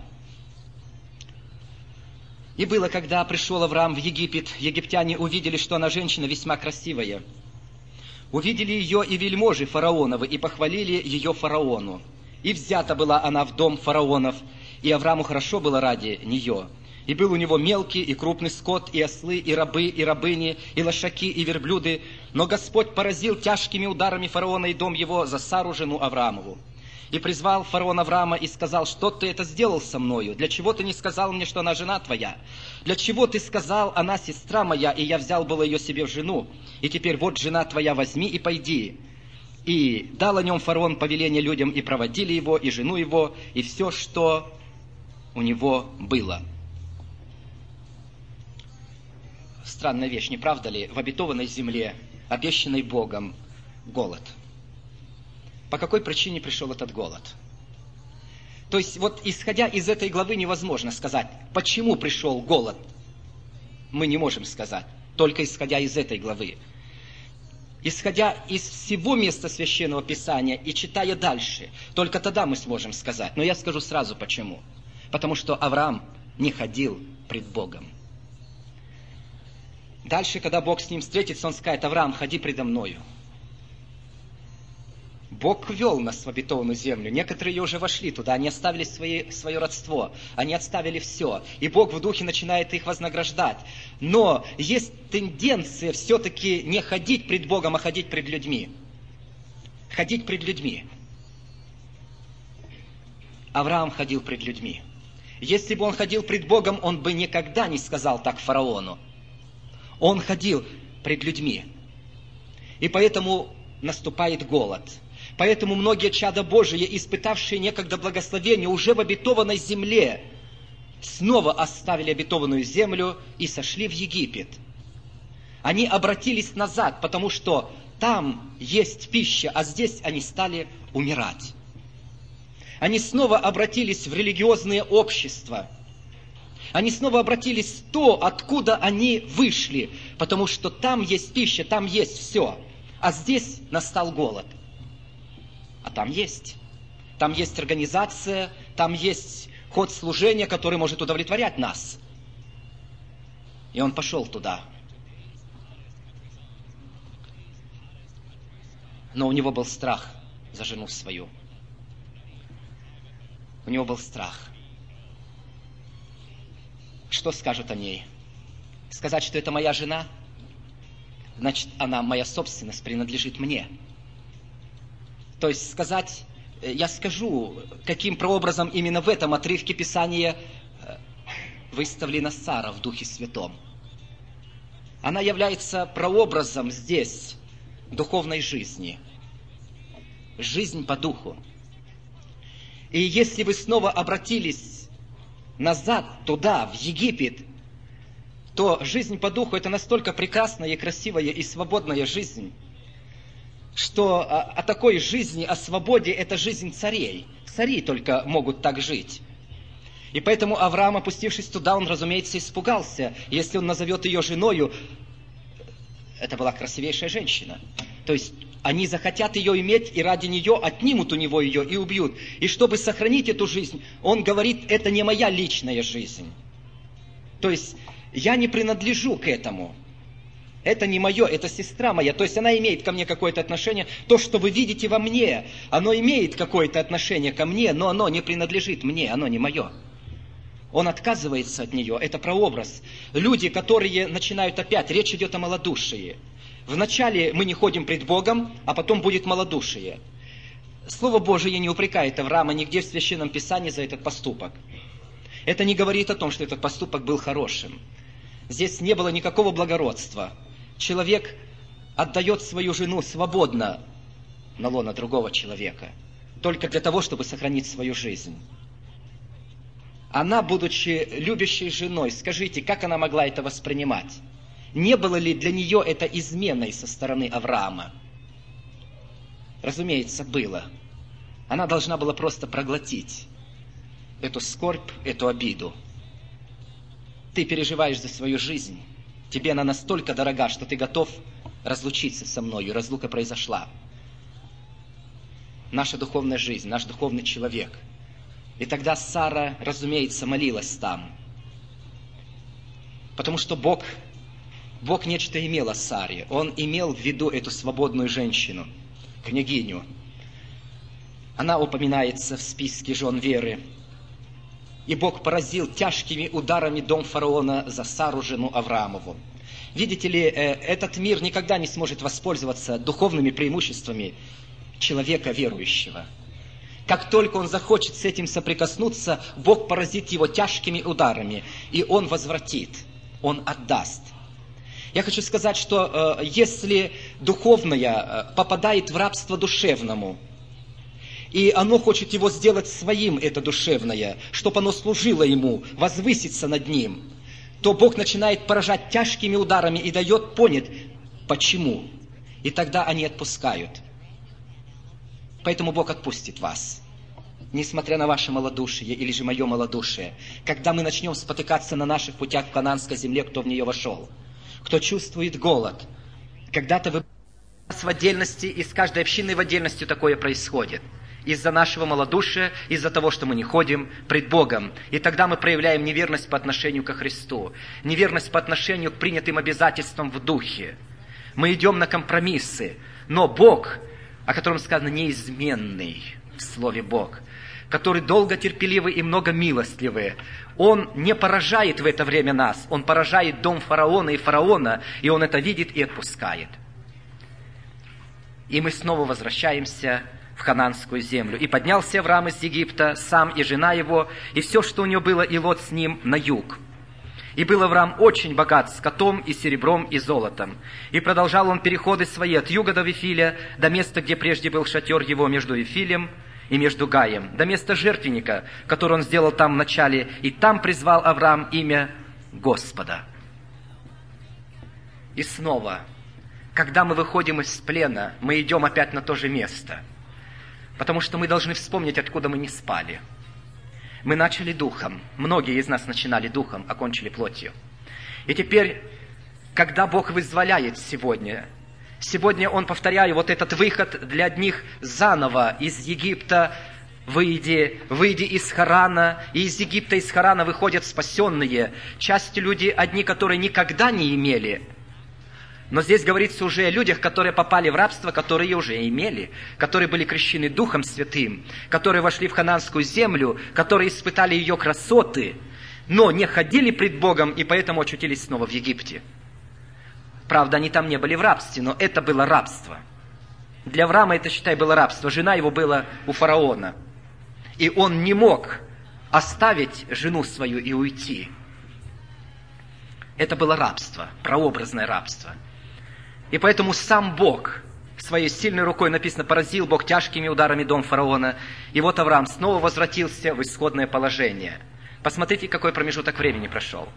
И было, когда пришел Авраам в Египет, египтяне увидели, что она женщина весьма красивая. Увидели ее и вельможи фараоновы, и похвалили ее фараону. И взята была она в дом фараонов, и Аврааму хорошо было ради нее. И был у него мелкий и крупный скот, и ослы, и рабы, и рабыни, и лошаки, и верблюды. Но Господь поразил тяжкими ударами фараона и дом его за Сару, жену Авраамову. И призвал фараон Авраама и сказал: что ты это сделал со мною? Для чего ты не сказал мне, что она жена твоя? Для чего ты сказал: она сестра моя, и я взял было ее себе в жену? И теперь вот жена твоя, возьми и пойди. И дал о нем фараон повеление людям, и проводили его, и жену его, и все, что у него было. Странная вещь, не правда ли? В обетованной земле, обещанной Богом, голод. По какой причине пришел этот голод? То есть, вот исходя из этой главы невозможно сказать, почему пришел голод. Мы не можем сказать, только исходя из этой главы. исходя из всего места Священного Писания и читая дальше, только тогда мы сможем сказать. Но я скажу сразу почему. Потому что Авраам не ходил пред Богом. Дальше, когда Бог с ним встретится, он скажет: Авраам, ходи предо мною. Бог ввел нас в обетованную землю. Некоторые уже вошли туда, они оставили свое родство, они оставили все. И Бог в духе начинает их вознаграждать. Но есть тенденция все-таки не ходить пред Богом, а ходить пред людьми. Ходить пред людьми. Авраам ходил пред людьми. Если бы он ходил пред Богом, он бы никогда не сказал так фараону. Он ходил пред людьми. И поэтому наступает голод. Поэтому многие чада Божии, испытавшие некогда благословение уже в обетованной земле, снова оставили обетованную землю и сошли в Египет. Они обратились назад, потому что там есть пища, а здесь они стали умирать. Они снова обратились в религиозные общества. Они снова обратились в то, откуда они вышли, потому что там есть пища, там есть все. А здесь настал голод. А там есть. Там есть организация, там есть ход служения, который может удовлетворять нас. И он пошел туда. Но у него был страх за жену свою. У него был страх. Что скажут о ней? Сказать, что это моя жена? Значит, она моя собственность, принадлежит мне. То есть сказать, я скажу, каким прообразом именно в этом отрывке Писания выставлена Сара в Духе Святом. Она является прообразом здесь духовной жизни. Жизнь по духу. И если вы снова обратились назад, туда, в Египет, то жизнь по духу – это настолько прекрасная и красивая и свободная жизнь, что о такой жизни, о свободе – это жизнь царей. Цари только могут так жить. И поэтому Авраам, опустившись туда, он, разумеется, испугался. Если он назовет ее женою, это была красивейшая женщина. То есть они захотят ее иметь, и ради нее отнимут у него ее и убьют. И чтобы сохранить эту жизнь, он говорит, это не моя личная жизнь. То есть я не принадлежу к этому. Это не мое, это сестра моя. То есть она имеет ко мне какое-то отношение. То, что вы видите во мне, оно имеет какое-то отношение ко мне, но оно не принадлежит мне, оно не мое. Он отказывается от нее. Это прообраз. Люди, которые начинают опять, речь идет о малодушии. Вначале мы не ходим пред Богом, а потом будет малодушие. Слово Божие не упрекает Авраама нигде в Священном Писании за этот поступок. Это не говорит о том, что этот поступок был хорошим. Здесь не было никакого благородства. Человек отдает свою жену свободно на лоно другого человека, только для того, чтобы сохранить свою жизнь. Она, будучи любящей женой, скажите, как она могла это воспринимать? Не было ли для нее это изменой со стороны Авраама? Разумеется, было. Она должна была просто проглотить эту скорбь, эту обиду. Ты переживаешь за свою жизнь. Тебе она настолько дорога, что ты готов разлучиться со мною. Разлука произошла. Наша духовная жизнь, наш духовный человек. И тогда Сара, разумеется, молилась там. Потому что Бог нечто имел о Саре. Он имел в виду эту свободную женщину, княгиню. Она упоминается в списке жен веры. И Бог поразил тяжкими ударами дом фараона за Сару, жену Авраамову. Видите ли, этот мир никогда не сможет воспользоваться духовными преимуществами человека верующего. Как только он захочет с этим соприкоснуться, Бог поразит его тяжкими ударами, и он возвратит, он отдаст. Я хочу сказать, что если духовное попадает в рабство душевному, и оно хочет его сделать своим, это душевное, чтобы оно служило ему, возвыситься над ним, то Бог начинает поражать тяжкими ударами и дает понять, почему. И тогда они отпускают. Поэтому Бог отпустит вас, несмотря на ваше малодушие или же мое малодушие. Когда мы начнем спотыкаться на наших путях в Ханаанской земле, кто в нее вошел, кто чувствует голод, когда-то вы в отдельности и с каждой общиной в отдельности такое происходит. Из-за нашего малодушия, из-за того, что мы не ходим пред Богом. И тогда мы проявляем неверность по отношению ко Христу, неверность по отношению к принятым обязательствам в духе. Мы идем на компромиссы, но Бог, о котором сказано неизменный в слове Бог, который долго терпеливый и много милостливый, Он не поражает в это время нас, Он поражает дом фараона и фараона, и Он это видит и отпускает. И мы снова возвращаемся в хананскую землю. «И поднялся Авраам из Египта, сам и жена его, и все, что у него было, и Лот с ним, на юг. И был Авраам очень богат скотом и серебром и золотом. И продолжал он переходы свои от юга до Вифиля, до места, где прежде был шатер его между Вифилем и между Гаем, до места жертвенника, который он сделал там в начале, и там призвал Авраам имя Господа». И снова, когда мы выходим из плена, мы идем опять на то же место, потому что мы должны вспомнить, откуда мы не спали. Мы начали духом, многие из нас начинали духом, окончили плотью. И теперь, когда Бог вызволяет сегодня Он, повторяю, вот этот выход для одних заново из Египта, выйди из Харана, и из Египта, из Харана выходят спасенные. Часть люди, одни, которые никогда не имели. Но здесь говорится уже о людях, которые попали в рабство, которые уже имели, которые были крещены Духом Святым, которые вошли в хананскую землю, которые испытали ее красоты, но не ходили пред Богом и поэтому очутились снова в Египте. Правда, они там не были в рабстве, но это было рабство. Для Авраама это, считай, было рабство. Жена его была у фараона. И он не мог оставить жену свою и уйти. Это было рабство, прообразное рабство. И поэтому сам Бог своей сильной рукой, написано, поразил Бог тяжкими ударами дом фараона. И вот Авраам снова возвратился в исходное положение. Посмотрите, какой промежуток времени прошел.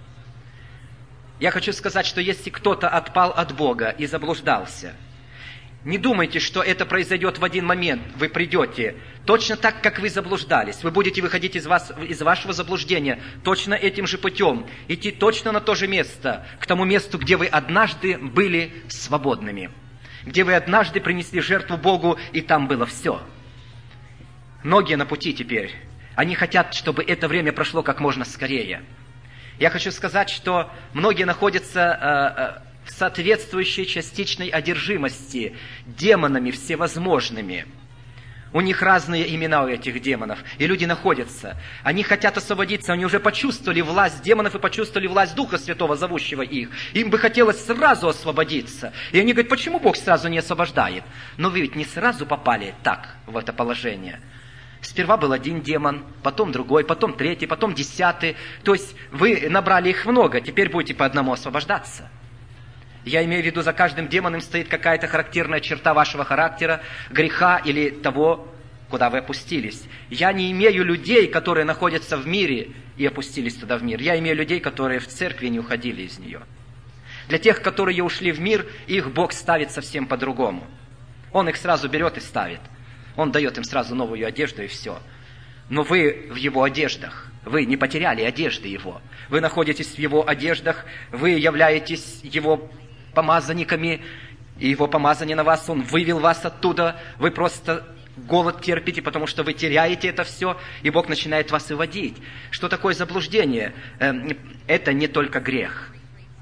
Я хочу сказать, что если кто-то отпал от Бога и заблуждался, не думайте, что это произойдет в один момент. Вы придете точно так, как вы заблуждались. Вы будете выходить из вашего заблуждения точно этим же путем. Идти точно на то же место, к тому месту, где вы однажды были свободными. Где вы однажды принесли жертву Богу, и там было все. Многие на пути теперь. Они хотят, чтобы это время прошло как можно скорее. Я хочу сказать, что многие находятся в соответствующей частичной одержимости демонами всевозможными. У них разные имена у этих демонов, и люди находятся. Они хотят освободиться, они уже почувствовали власть демонов и почувствовали власть Духа Святого, зовущего их. Им бы хотелось сразу освободиться. И они говорят, почему Бог сразу не освобождает? Но вы ведь не сразу попали так в это положение. Сперва был один демон, потом другой, потом третий, потом 10. То есть вы набрали их много, теперь будете по одному освобождаться. Я имею в виду, за каждым демоном стоит какая-то характерная черта вашего характера, греха или того, куда вы опустились. Я не имею людей, которые находятся в мире и опустились туда в мир. Я имею людей, которые в церкви не уходили из нее. Для тех, которые ушли в мир, их Бог ставит совсем по-другому. Он их сразу берет и ставит. Он дает им сразу новую одежду и все. Но вы в его одеждах. Вы не потеряли одежды его. Вы находитесь в его одеждах. Вы являетесь его помазанниками. И его помазание на вас. Он вывел вас оттуда. Вы просто голод терпите, потому что вы теряете это все. И Бог начинает вас выводить. Что такое заблуждение? Это не только грех.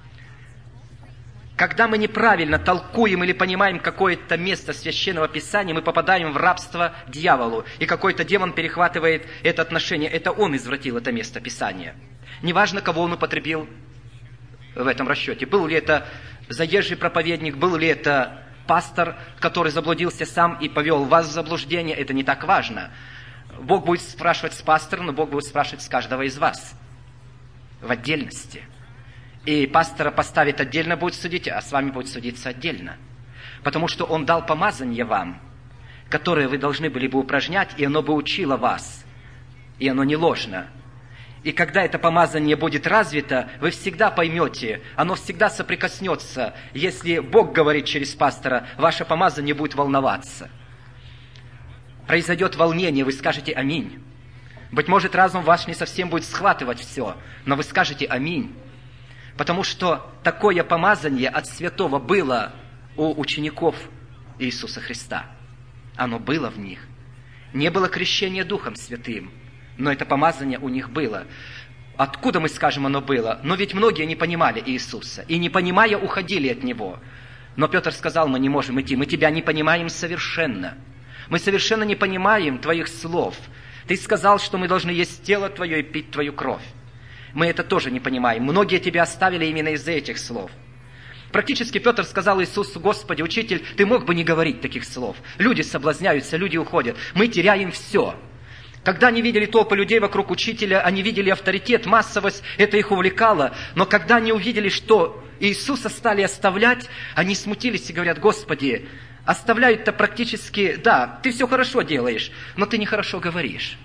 Когда мы неправильно толкуем или понимаем какое-то место Священного Писания, мы попадаем в рабство дьяволу, и какой-то демон перехватывает это отношение. Это он извратил это место Писания. Неважно, кого он употребил в этом расчете. Был ли это заезжий проповедник, был ли это пастор, который заблудился сам и повел вас в заблуждение, это не так важно. Бог будет спрашивать с пастора, но Бог будет спрашивать с каждого из вас в отдельности. И пастора поставит отдельно, будет судить, а с вами будет судиться отдельно. Потому что он дал помазание вам, которое вы должны были бы упражнять, и оно бы учило вас. И оно не ложно. И когда это помазание будет развито, вы всегда поймете, оно всегда соприкоснется. Если Бог говорит через пастора, ваше помазание будет волноваться. Произойдет волнение, вы скажете «Аминь». Быть может, разум ваш не совсем будет схватывать все, но вы скажете «Аминь». Потому что такое помазание от святого было у учеников Иисуса Христа. Оно было в них. Не было крещения Духом Святым, но это помазание у них было. Откуда мы скажем, оно было? Но ведь многие не понимали Иисуса, и не понимая, уходили от Него. Но Петр сказал, мы не можем идти, мы Тебя не понимаем совершенно. Мы совершенно не понимаем Твоих слов. Ты сказал, что мы должны есть тело Твое и пить Твою кровь. Мы это тоже не понимаем. Многие Тебя оставили именно из-за этих слов. Практически Петр сказал Иисусу: Господи, Учитель, Ты мог бы не говорить таких слов. Люди соблазняются, люди уходят. Мы теряем все. Когда они видели толпы людей вокруг Учителя, они видели авторитет, массовость, это их увлекало. Но когда они увидели, что Иисуса стали оставлять, они смутились и говорят: Господи, оставляют-то практически, да, Ты все хорошо делаешь, но Ты нехорошо говоришь.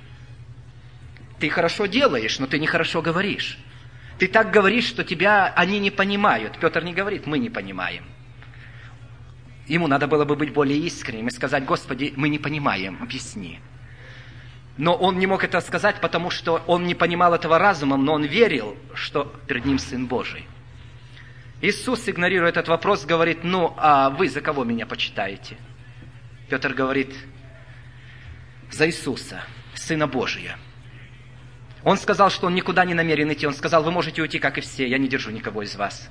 Ты хорошо делаешь, но Ты нехорошо говоришь. Ты так говоришь, что Тебя они не понимают. Петр не говорит: мы не понимаем. Ему надо было бы быть более искренним и сказать: Господи, мы не понимаем, объясни. Но он не мог это сказать, потому что он не понимал этого разумом, но он верил, что перед ним Сын Божий. Иисус, игнорируя этот вопрос, говорит: ну, а вы за кого меня почитаете? Петр говорит: за Иисуса, Сына Божия. Он сказал, что он никуда не намерен идти. Он сказал: вы можете уйти, как и все, я не держу никого из вас.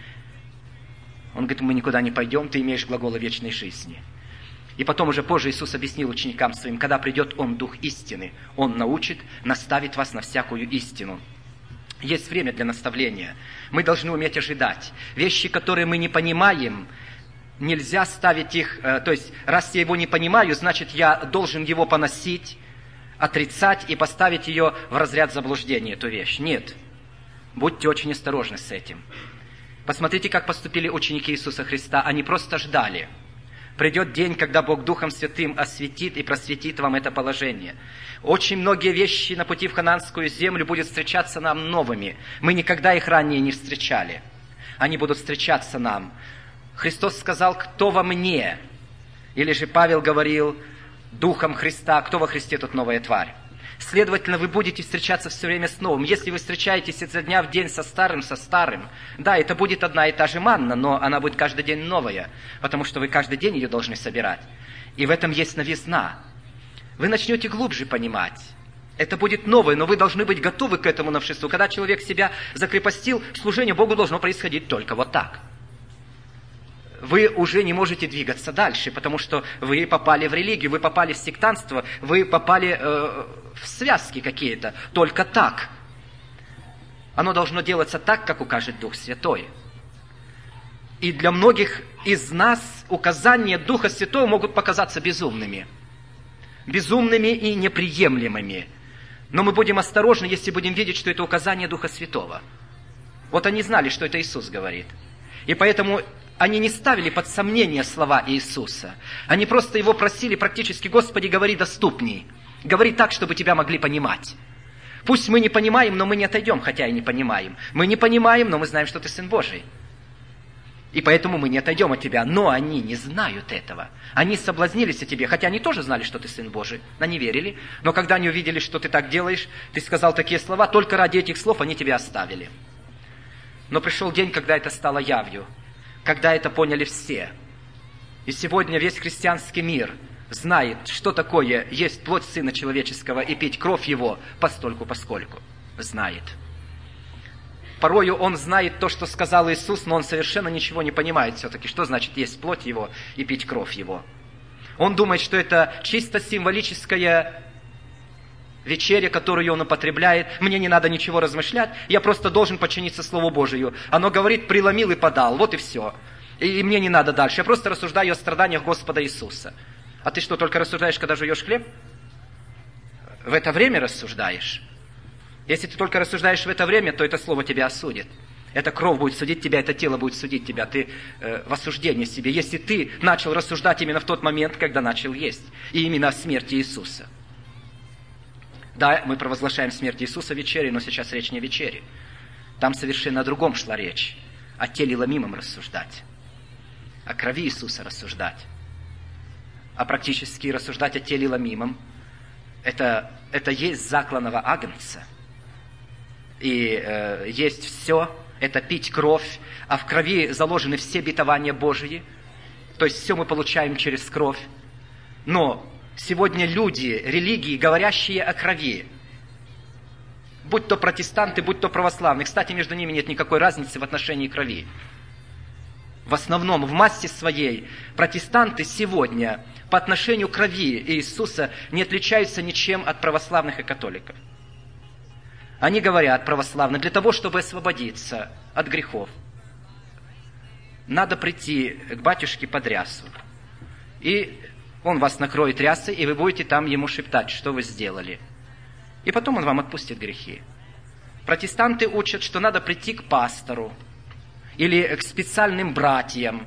Он говорит: мы никуда не пойдем, ты имеешь глаголы вечной жизни. И потом уже позже Иисус объяснил ученикам своим: когда придет Он, Дух истины, Он научит, наставит вас на всякую истину. Есть время для наставления. Мы должны уметь ожидать. Вещи, которые мы не понимаем, нельзя ставить их... То есть, раз я его не понимаю, значит, я должен его поносить, отрицать и поставить ее в разряд заблуждения, эту вещь. Нет. Будьте очень осторожны с этим. Посмотрите, как поступили ученики Иисуса Христа. Они просто ждали. Придет день, когда Бог Духом Святым осветит и просветит вам это положение. Очень многие вещи на пути в Ханаанскую землю будут встречаться нам новыми. Мы никогда их ранее не встречали. Они будут встречаться нам. Христос сказал: кто во мне? Или же Павел говорил: Духом Христа, кто во Христе, тот новая тварь. Следовательно, вы будете встречаться все время с новым. Если вы встречаетесь изо дня в день со старым, да, это будет одна и та же манна, но она будет каждый день новая, потому что вы каждый день ее должны собирать. И в этом есть новизна. Вы начнете глубже понимать. Это будет новое, но вы должны быть готовы к этому новшеству. Когда человек себя закрепостил, служение Богу должно происходить только вот так. Вы уже не можете двигаться дальше, потому что вы попали в религию, вы попали в сектантство, вы попали в связки какие-то. Только так. Оно должно делаться так, как укажет Дух Святой. И для многих из нас указания Духа Святого могут показаться безумными. Безумными и неприемлемыми. Но мы будем осторожны, если будем видеть, что это указание Духа Святого. Вот они знали, что это Иисус говорит. И поэтому они не ставили под сомнение слова Иисуса. Они просто Его просили практически: Господи, говори доступней. Говори так, чтобы Тебя могли понимать. Пусть мы не понимаем, но мы не отойдем, хотя и не понимаем. Мы не понимаем, но мы знаем, что Ты Сын Божий. И поэтому мы не отойдем от Тебя. Но они не знают этого. Они соблазнились о Тебе, хотя они тоже знали, что Ты Сын Божий. Они верили. Но когда они увидели, что Ты так делаешь, Ты сказал такие слова, только ради этих слов они Тебя оставили. Но пришел день, когда это стало явью. Когда это поняли все. И сегодня весь христианский мир знает, что такое есть плоть Сына Человеческого и пить кровь Его постольку-поскольку. Знает. Порою он знает то, что сказал Иисус, но он совершенно ничего не понимает все-таки, что значит есть плоть Его и пить кровь Его. Он думает, что это чисто символическая вечеря, которую он употребляет. Мне не надо ничего размышлять, я просто должен подчиниться Слову Божию. Оно говорит: преломил и подал, вот и все. И мне не надо дальше, я просто рассуждаю о страданиях Господа Иисуса. А ты что, только рассуждаешь, когда жуешь хлеб? В это время рассуждаешь. Если ты только рассуждаешь в это время, то это слово тебя осудит. Эта кровь будет судить тебя, это тело будет судить тебя. Ты в осуждении себе, если ты начал рассуждать именно в тот момент, когда начал есть. И именно о смерти Иисуса. Да, мы провозглашаем смерть Иисуса в вечере, но сейчас речь не о вечере. Там совершенно о другом шла речь. О теле ломимом рассуждать. О крови Иисуса рассуждать. А практически рассуждать о теле ломимом, это есть закланного агнца. И есть все, это пить кровь, а в крови заложены все обетования Божьи. То есть все мы получаем через кровь. Но сегодня люди, религии, говорящие о крови, будь то протестанты, будь то православные, кстати, между ними нет никакой разницы в отношении крови. В основном, в массе своей, протестанты сегодня по отношению к крови Иисуса не отличаются ничем от православных и католиков. Они говорят, православные, для того, чтобы освободиться от грехов, надо прийти к батюшке под рясу. И он вас накроет рясой, и вы будете там ему шептать, что вы сделали. И потом он вам отпустит грехи. Протестанты учат, что надо прийти к пастору или к специальным братьям.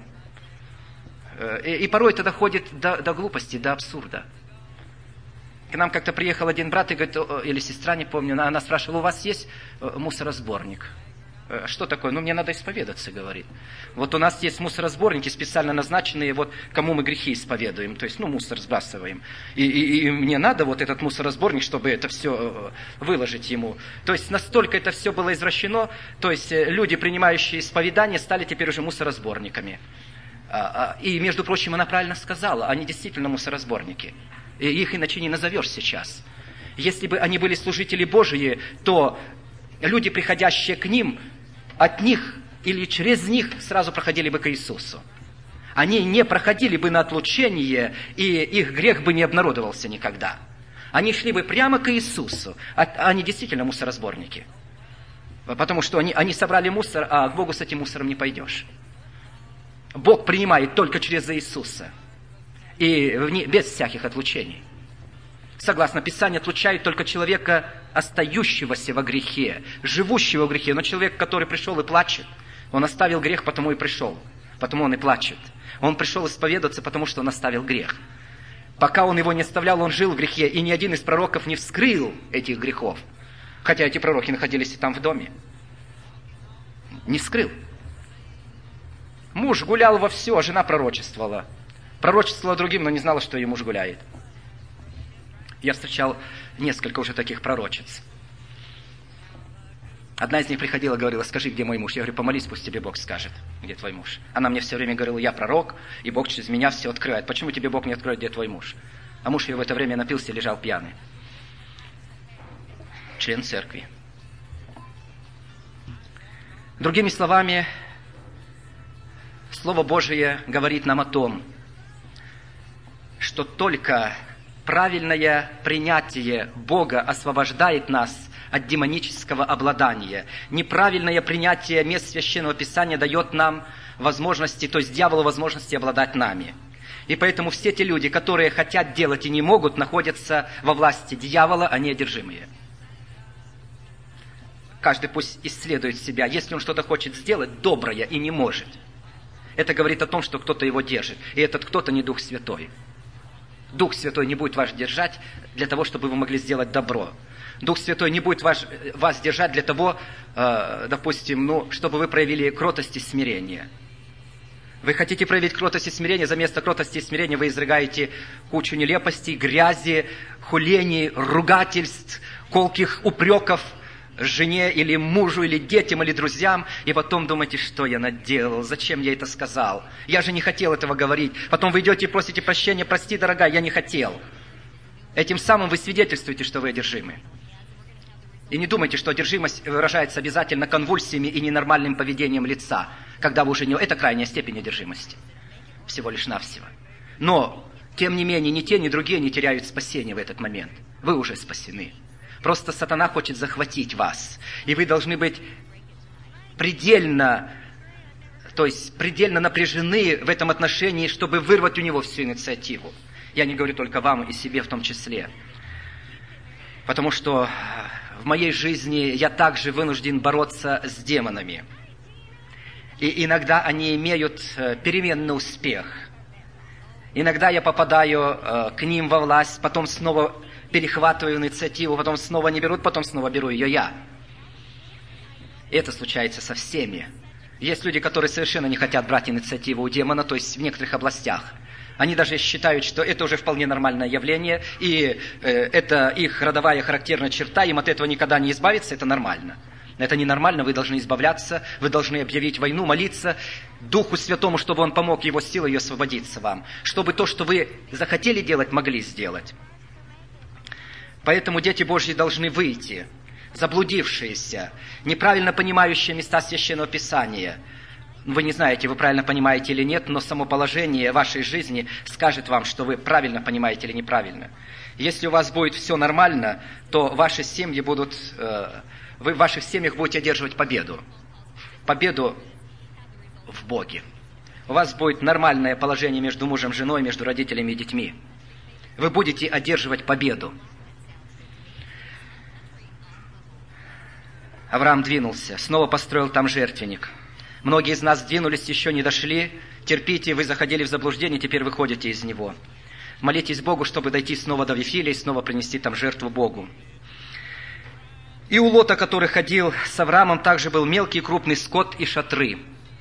И порой это доходит до глупости, до абсурда. К нам как-то приехал один брат и говорит, или сестра, не помню, она спрашивала, у вас есть мусоросборник? Что такое? Мне надо исповедаться, говорит. Вот у нас есть мусоросборники, специально назначенные, вот кому мы грехи исповедуем, то есть, мусор сбрасываем. И мне надо вот этот мусоросборник, чтобы это все выложить ему. То есть, настолько это все было извращено, то есть, люди, принимающие исповедание, стали теперь уже мусоросборниками. И, между прочим, она правильно сказала, они действительно мусоросборники. И их иначе не назовешь сейчас. Если бы они были служители Божии, то люди, приходящие к ним, от них или через них сразу проходили бы к Иисусу. Они не проходили бы на отлучение, и их грех бы не обнародовался никогда. Они шли бы прямо к Иисусу. Они действительно мусоросборники. Потому что они собрали мусор, а к Богу с этим мусором не пойдешь. Бог принимает только через Иисуса. И без всяких отлучений. Согласно Писанию, отлучают только человека, остающегося во грехе, живущего в грехе. Но человек, который пришел и плачет, он оставил грех, потому и пришел. Потому он и плачет. Он пришел исповедаться, потому что он оставил грех. Пока он его не оставлял, он жил в грехе. И ни один из пророков не вскрыл этих грехов. Хотя эти пророки находились и там в доме. Не вскрыл. Муж гулял во все, а жена пророчествовала. Пророчествовала другим, но не знала, что ее муж гуляет. Я встречал несколько уже таких пророчиц. Одна из них приходила и говорила, скажи, где мой муж? Я говорю, помолись, пусть тебе Бог скажет, где твой муж. Она мне все время говорила, я пророк, и Бог через меня все открывает. Почему тебе Бог не откроет, где твой муж? А муж ее в это время напился и лежал пьяный. Член церкви. Другими словами, Слово Божие говорит нам о том, что только правильное принятие Бога освобождает нас от демонического обладания. Неправильное принятие мест Священного Писания дает нам возможности, то есть дьяволу возможности обладать нами. И поэтому все те люди, которые хотят делать и не могут, находятся во власти дьявола, они одержимые. Каждый пусть исследует себя. Если он что-то хочет сделать доброе и не может, это говорит о том, что кто-то его держит. И этот кто-то не Дух Святой. Дух Святой не будет вас держать для того, чтобы вы могли сделать добро. Дух Святой не будет вас держать для того, допустим, чтобы вы проявили кротость и смирение. Вы хотите проявить кротость и смирение, за место кротости и смирения вы изрыгаете кучу нелепостей, грязи, хулений, ругательств, колких упреков жене или мужу, или детям, или друзьям, и потом думаете, что я наделал, зачем я это сказал, я же не хотел этого говорить. Потом вы идете и просите прощения, прости, дорогая, я не хотел. Этим самым вы свидетельствуете, что вы одержимы. И не думайте, что одержимость выражается обязательно конвульсиями и ненормальным поведением лица, когда вы уже не... Это крайняя степень одержимости. Всего лишь навсего. Но, тем не менее, ни те, ни другие не теряют спасения в этот момент. Вы уже спасены. Просто сатана хочет захватить вас. И вы должны быть предельно напряжены в этом отношении, чтобы вырвать у него всю инициативу. Я не говорю только вам и себе в том числе. Потому что в моей жизни я также вынужден бороться с демонами. И иногда они имеют переменный успех. Иногда я попадаю к ним во власть, потом снова перехватываю инициативу, потом снова не берут, потом снова беру ее я. И это случается со всеми. Есть люди, которые совершенно не хотят брать инициативу у демона, то есть в некоторых областях. Они даже считают, что это уже вполне нормальное явление, и это их родовая характерная черта, им от этого никогда не избавиться, это нормально. Это ненормально, вы должны избавляться, вы должны объявить войну, молиться Духу Святому, чтобы Он помог Его силой и освободиться вам. Чтобы то, что вы захотели делать, могли сделать. Поэтому дети Божьи должны выйти, заблудившиеся, неправильно понимающие места Священного Писания. Вы не знаете, вы правильно понимаете или нет, но само положение вашей жизни скажет вам, что вы правильно понимаете или неправильно. Если у вас будет все нормально, то ваши семьи будут... Вы в ваших семьях будете одерживать победу. Победу в Боге. У вас будет нормальное положение между мужем и женой, между родителями и детьми. Вы будете одерживать победу. Авраам двинулся, снова построил там жертвенник. Многие из нас двинулись, еще не дошли. Терпите, вы заходили в заблуждение, теперь выходите из него. Молитесь Богу, чтобы дойти снова до Вифиля и снова принести там жертву Богу. И у Лота, который ходил с Авраамом, также был мелкий и крупный скот и шатры.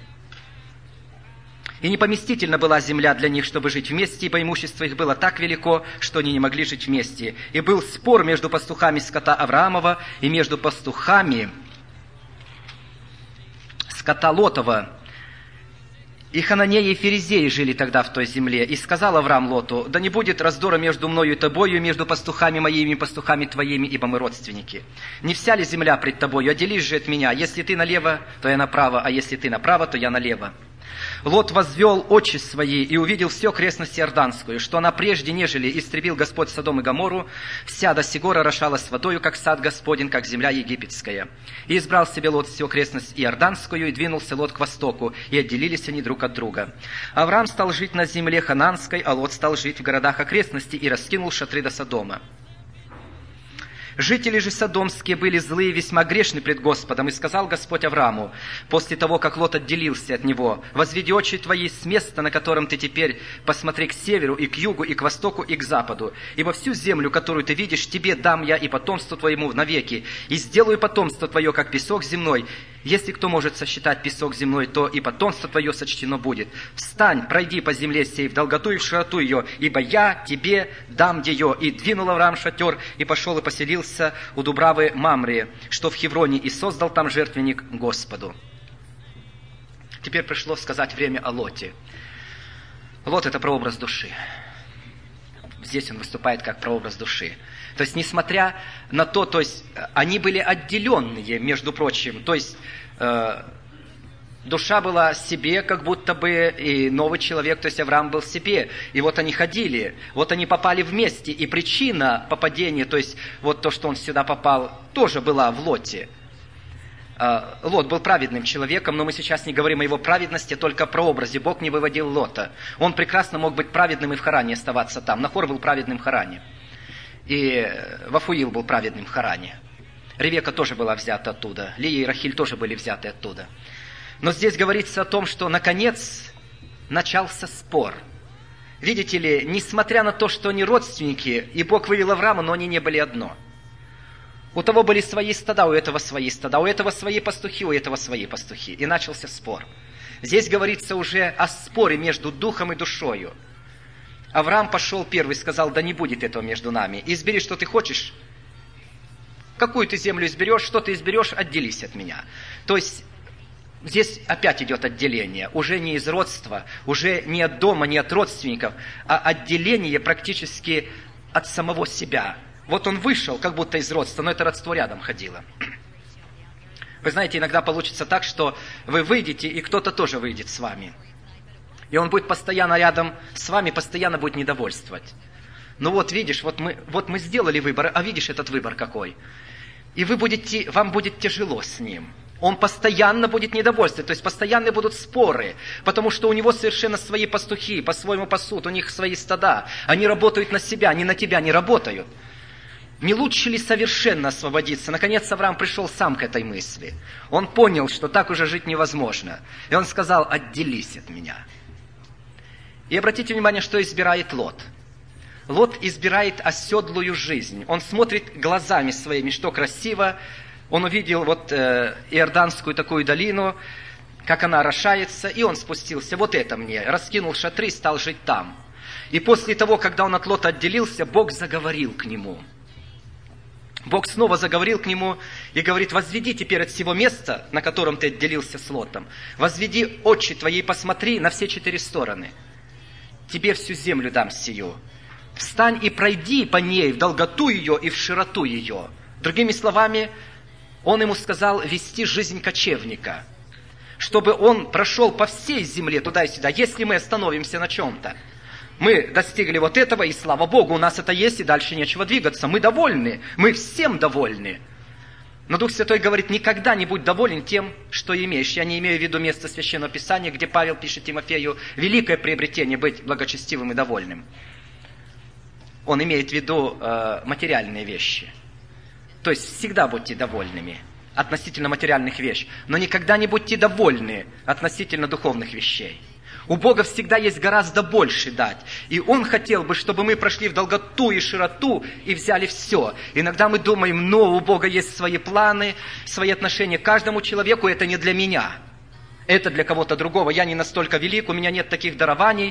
И непоместительна была земля для них, чтобы жить вместе, ибо имущество их было так велико, что они не могли жить вместе. И был спор между пастухами скота Авраамова и между пастухами скота Лотова. И Хананеи и Ферезеи жили тогда в той земле. И сказал Авраам Лоту: да не будет раздора между мною и тобою, между пастухами моими и пастухами твоими, ибо мы родственники. Не вся ли земля пред тобою? Отделись же от меня. Если ты налево, то я направо, а если ты направо, то я налево. Лот возвел очи свои и увидел всю окрестность Иорданскую, что она прежде, нежели истребил Господь Содом и Гоморру, вся до сего орошалась водою, как сад Господень, как земля египетская. И избрал себе Лот всю окрестность Иорданскую, и двинулся Лот к востоку, и отделились они друг от друга. Авраам стал жить на земле Хананской, а Лот стал жить в городах окрестностей и раскинул шатры до Содома. Жители же содомские были злые, весьма грешны пред Господом, и сказал Господь Аврааму, после того, как Лот отделился от него: возведи очи твои с места, на котором ты теперь, посмотри к северу, и к югу, и к востоку, и к западу. Ибо всю землю, которую ты видишь, тебе дам я и потомству твоему навеки, и сделаю потомство твое, как песок земной. Если кто может сосчитать песок земной, то и потомство твое сочтено будет. Встань, пройди по земле сей в долготу и в широту ее, ибо я тебе дам ее. И двинул Авраам шатер, и пошел и поселился у Дубравы Мамрии, что в Хевроне, и создал там жертвенник Господу. Теперь пришло сказать время о Лоте. Лот – это прообраз души. Здесь он выступает как прообраз души. То есть, несмотря на то, они были отделенные, между прочим. То есть, душа была себе, как будто бы, и новый человек, то есть Авраам был себе. И вот они ходили, вот они попали вместе. И причина попадения, то есть, вот то, что он сюда попал, тоже была в Лоте. Лот был праведным человеком, но мы сейчас не говорим о его праведности, только о прообразе. Бог не выводил Лота. Он прекрасно мог быть праведным и в Харане оставаться там. Нахор был праведным в Харане. И Вафуил был праведным в Харане. Ревека тоже была взята оттуда. Лия и Рахиль тоже были взяты оттуда. Но здесь говорится о том, что наконец начался спор. Видите ли, несмотря на то, что они родственники, и Бог вывел Авраама, но они не были одно. У того были свои стада, у этого свои стада, у этого свои пастухи, у этого свои пастухи. И начался спор. Здесь говорится уже о споре между духом и душою. Авраам пошел первый, сказал: да не будет этого между нами. Избери, что ты хочешь. Какую ты землю изберешь, что ты изберешь, отделись от меня. То есть, здесь опять идет отделение. Уже не из родства, уже не от дома, не от родственников, а отделение практически от самого себя. Вот он вышел, как будто из родства, но это родство рядом ходило. Вы знаете, иногда получится так, что вы выйдете, и кто-то тоже выйдет с вами. И он будет постоянно рядом с вами, постоянно будет недовольствовать. Ну вот видишь, вот мы сделали выбор, а видишь этот выбор какой. И вам будет тяжело с ним. Он постоянно будет недовольствовать, то есть постоянно будут споры, потому что у него совершенно свои пастухи, по-своему пасут, у них свои стада. Они работают на себя, они на тебя не работают. Не лучше ли совершенно освободиться? Наконец Авраам пришел сам к этой мысли. Он понял, что так уже жить невозможно. И он сказал: отделись от меня. И обратите внимание, что избирает Лот. Лот избирает оседлую жизнь. Он смотрит глазами своими, что красиво. Он увидел Иорданскую такую долину, как она орошается, и он спустился. Вот это мне. Раскинул шатры и стал жить там. И после того, когда он от Лота отделился, Бог заговорил к нему. Бог снова заговорил к нему и говорит: возведи теперь от всего места, на котором ты отделился с Лотом, возведи очи твои и посмотри на все 4 стороны. Тебе всю землю дам сию. Встань и пройди по ней в долготу ее и в широту ее. Другими словами, он ему сказал вести жизнь кочевника, чтобы он прошел по всей земле туда и сюда. Если мы остановимся на чем-то, мы достигли вот этого, и слава Богу, у нас это есть, и дальше нечего двигаться. Мы довольны, мы всем довольны. Но Дух Святой говорит: никогда не будь доволен тем, что имеешь. Я не имею в виду место Священного Писания, где Павел пишет Тимофею: великое приобретение быть благочестивым и довольным. Он имеет в виду материальные вещи. То есть всегда будьте довольными относительно материальных вещей, но никогда не будьте довольны относительно духовных вещей. У Бога всегда есть гораздо больше дать. И Он хотел бы, чтобы мы прошли в долготу и широту и взяли все. Иногда мы думаем: но у Бога есть свои планы, свои отношения к каждому человеку, это не для меня. Это для кого-то другого. Я не настолько велик, у меня нет таких дарований.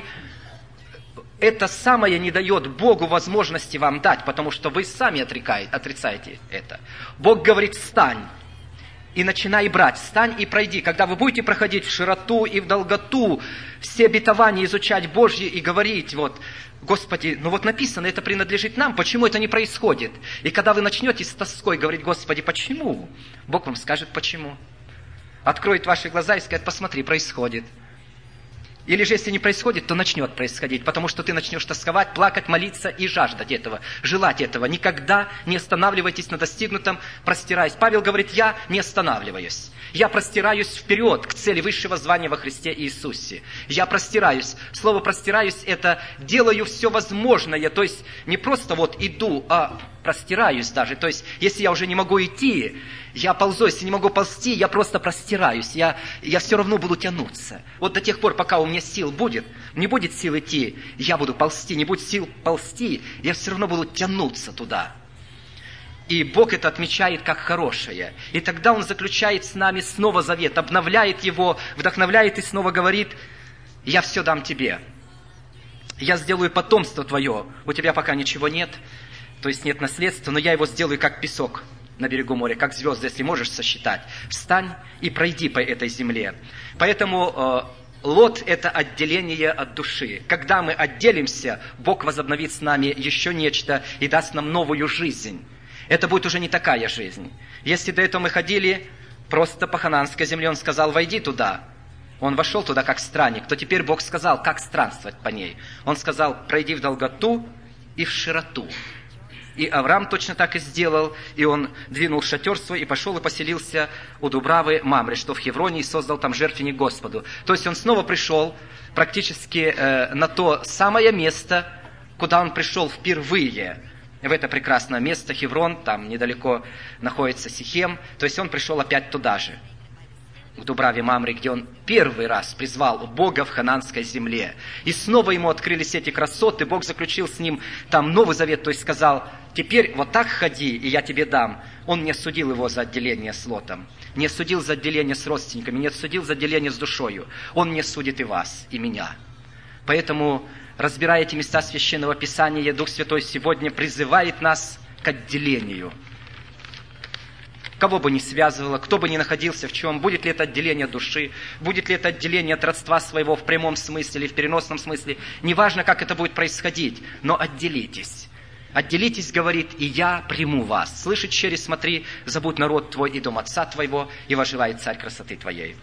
Это самое не дает Богу возможности вам дать, потому что вы сами отрицаете это. Бог говорит: встань и начинай брать, встань и пройди. Когда вы будете проходить в широту и в долготу, все обетования изучать Божьи и говорить: вот, Господи, ну вот написано, это принадлежит нам, почему это не происходит? И когда вы начнете с тоской говорить: Господи, почему? Бог вам скажет, почему. Откроет ваши глаза и скажет: посмотри, происходит. Или же, если не происходит, то начнет происходить, потому что ты начнешь тосковать, плакать, молиться и жаждать этого, желать этого. Никогда не останавливайтесь на достигнутом, простираясь. Павел говорит: я не останавливаюсь. Я простираюсь вперед к цели высшего звания во Христе Иисусе. Я простираюсь. Слово «простираюсь» — это делаю все возможное. То есть не просто вот иду, а простираюсь даже. То есть если я уже не могу идти, я ползу. Если не могу ползти, я просто простираюсь. Я все равно буду тянуться. Вот до тех пор, пока у меня сил будет, не будет сил идти, я буду ползти. Не будет сил ползти, я все равно буду тянуться туда. И Бог это отмечает как хорошее. И тогда Он заключает с нами снова завет, обновляет его, вдохновляет и снова говорит: я все дам тебе. Я сделаю потомство твое. У тебя пока ничего нет, то есть нет наследства, но я его сделаю как песок на берегу моря, как звезды, если можешь сосчитать. Встань и пройди по этой земле. Поэтому Лот – это отделение от души. Когда мы отделимся, Бог возобновит с нами еще нечто и даст нам новую жизнь. Это будет уже не такая жизнь. Если до этого мы ходили просто по хананской земле, Он сказал: войди туда. Он вошел туда как странник, то теперь Бог сказал, как странствовать по ней. Он сказал: пройди в долготу и в широту. И Авраам точно так и сделал, и он двинул шатер свой и пошел и поселился у Дубравы Мамре, что в Хевроне, и создал там жертвенник Господу. То есть он снова пришел практически на то самое место, куда он пришел впервые. В это прекрасное место, Хеврон, там недалеко находится Сихем. То есть он пришел опять туда же, к Дубраве Мамре, где он первый раз призвал Бога в хананской земле. И снова ему открылись эти красоты, Бог заключил с ним там Новый Завет, то есть сказал: теперь вот так ходи, и я тебе дам. Он не осудил его за отделение с Лотом, не осудил за отделение с родственниками, не осудил за отделение с душою. Он не судит и вас, и меня. Поэтому, разбирая эти места Священного Писания, Дух Святой сегодня призывает нас к отделению. Кого бы ни связывало, кто бы ни находился в чем, будет ли это отделение души, будет ли это отделение от родства своего в прямом смысле или в переносном смысле, неважно, как это будет происходить, но отделитесь. Отделитесь, говорит, и я приму вас. Слышит, через смотри, забудь народ твой и дом отца твоего, и воживает царь красоты твоей.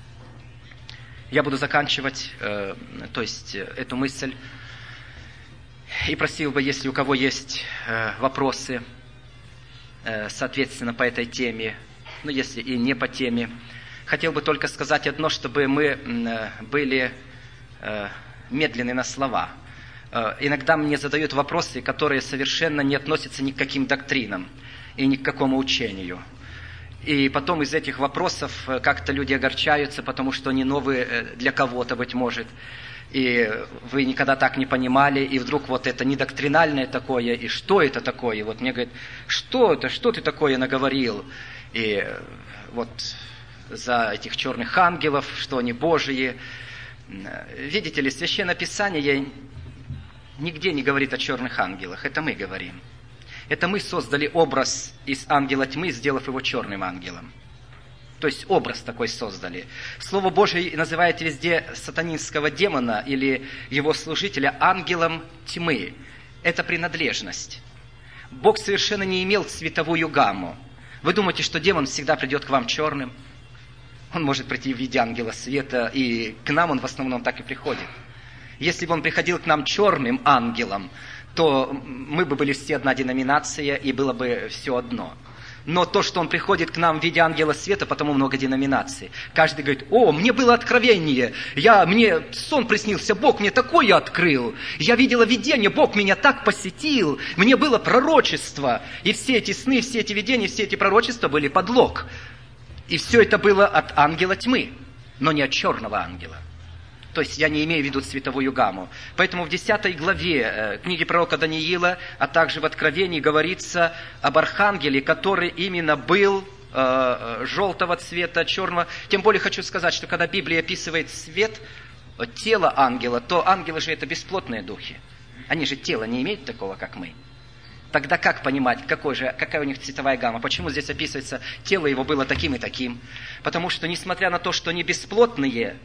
Я буду заканчивать, эту мысль, и просил бы, если у кого есть вопросы, соответственно, по этой теме, но если и не по теме, хотел бы только сказать одно, чтобы мы были медленны на слова. Иногда мне задают вопросы, которые совершенно не относятся ни к каким доктринам и ни к какому учению. И потом из этих вопросов как-то люди огорчаются, потому что они новые для кого-то, быть может. И вы никогда так не понимали, и вдруг вот это недоктринальное такое, и что это такое? И вот мне говорят: что это, что ты такое наговорил? И вот за этих черных ангелов, что они Божьи. Видите ли, Священное Писание нигде не говорит о черных ангелах, это мы говорим. Это мы создали образ из ангела тьмы, сделав его черным ангелом. То есть образ такой создали. Слово Божие называет везде сатанинского демона или его служителя ангелом тьмы. Это принадлежность. Бог совершенно не имел цветовую гамму. Вы думаете, что демон всегда придет к вам черным? Он может прийти в виде ангела света, и к нам он в основном так и приходит. Если бы он приходил к нам черным ангелом, то мы бы были все одна деноминация, и было бы все одно. Но то, что он приходит к нам в виде ангела света, потому много деноминаций. Каждый говорит: о, мне было откровение, мне сон приснился, Бог мне такое открыл, я видела видение, Бог меня так посетил, мне было пророчество. И все эти сны, все эти видения, все эти пророчества были подлог. И все это было от ангела тьмы, но не от черного ангела. То есть я не имею в виду цветовую гамму. Поэтому в 10 главе книги пророка Даниила, а также в Откровении говорится об архангеле, который именно был желтого цвета, черного. Тем более хочу сказать, что когда Библия описывает цвет тела ангела, то ангелы же это бесплотные духи. Они же тела не имеют такого, как мы. Тогда как понимать, какая у них цветовая гамма? Почему здесь описывается, тело его было таким и таким? Потому что, несмотря на то, что они бесплотные,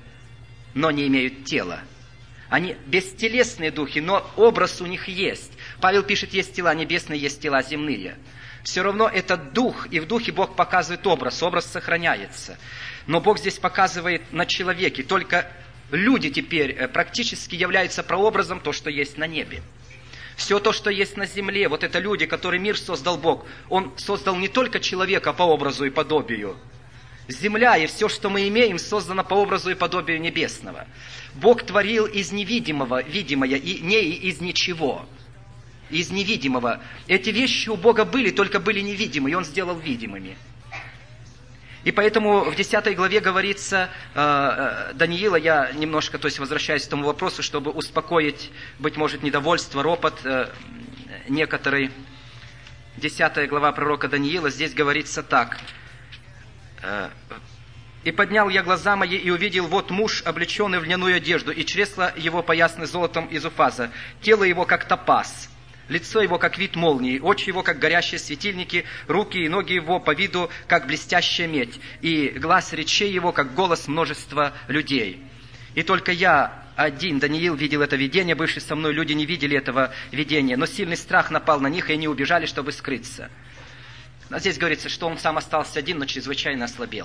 но не имеют тела. Они бестелесные духи, но образ у них есть. Павел пишет: есть тела небесные, есть тела земные. Все равно это дух, и в духе Бог показывает образ сохраняется. Но Бог здесь показывает на человеке. Только люди теперь практически являются прообразом то, что есть на небе. Все то, что есть на земле, вот это люди, которые мир создал Бог. Он создал не только человека по образу и подобию. Земля и все, что мы имеем, создано по образу и подобию небесного. Бог творил из невидимого видимое, и не из ничего. Из невидимого. Эти вещи у Бога были, только были невидимы, и Он сделал видимыми. И поэтому в 10 главе говорится Даниила, я немножко, возвращаюсь к тому вопросу, чтобы успокоить, быть может, недовольство, ропот некоторый. 10 глава пророка Даниила, здесь говорится так: «И поднял я глаза мои, и увидел, вот муж, облеченный в льняную одежду, и чресла его поясаны золотом из уфаза, тело его, как топаз, лицо его, как вид молнии, очи его, как горящие светильники, руки и ноги его по виду, как блестящая медь, и глаз речей его, как голос множества людей. И только я один, Даниил, видел это видение, бывшие со мной люди не видели этого видения, но сильный страх напал на них, и они убежали, чтобы скрыться». А здесь говорится, что он сам остался один, но чрезвычайно ослабел.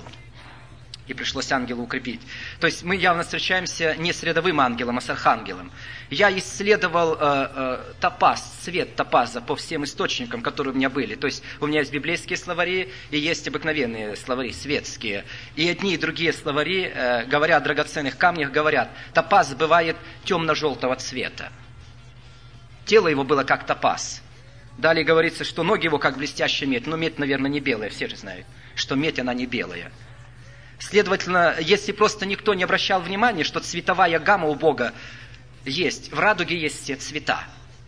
И пришлось ангелу укрепить. То есть мы явно встречаемся не с рядовым ангелом, а с архангелом. Я исследовал топаз, цвет топаза по всем источникам, которые у меня были. То есть у меня есть библейские словари и есть обыкновенные словари, светские. И одни и другие словари, говоря о драгоценных камнях, говорят: топаз бывает темно-желтого цвета. Тело его было как топаз. Далее говорится, что ноги его как блестящая медь. Но медь, наверное, не белая. Все же знают, что медь, она не белая. Следовательно, если просто никто не обращал внимания, что цветовая гамма у Бога есть, в радуге есть все цвета.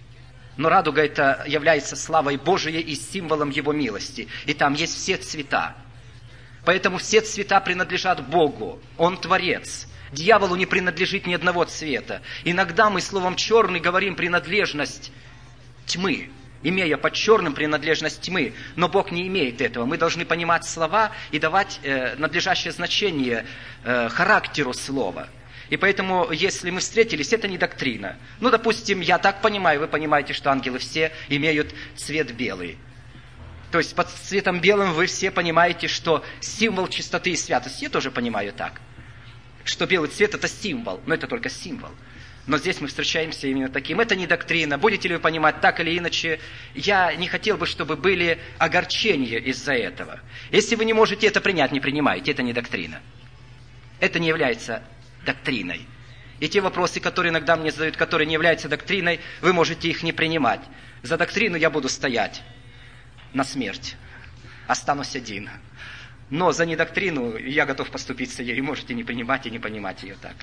Но радуга это является славой Божией и символом Его милости. И там есть все цвета. Поэтому все цвета принадлежат Богу. Он Творец. Дьяволу не принадлежит ни одного цвета. Иногда мы словом «черный» говорим принадлежность тьмы, имея под черным принадлежность тьмы. Но Бог не имеет этого. Мы должны понимать слова и давать надлежащее значение характеру слова. И поэтому, если мы встретились, это не доктрина. Ну, допустим, я так понимаю, вы понимаете, что ангелы все имеют цвет белый. То есть под цветом белым вы все понимаете, что символ чистоты и святости. Я тоже понимаю так, что белый цвет это символ, но это только символ. Но здесь мы встречаемся именно таким. Это не доктрина. Будете ли вы понимать так или иначе, я не хотел бы, чтобы были огорчения из-за этого. Если вы не можете это принять, не принимайте. Это не доктрина. Это не является доктриной. И те вопросы, которые иногда мне задают, которые не являются доктриной, вы можете их не принимать. За доктрину я буду стоять на смерть. Останусь один. Но за недоктрину я готов поступиться ею. Можете не принимать и не понимать ее так.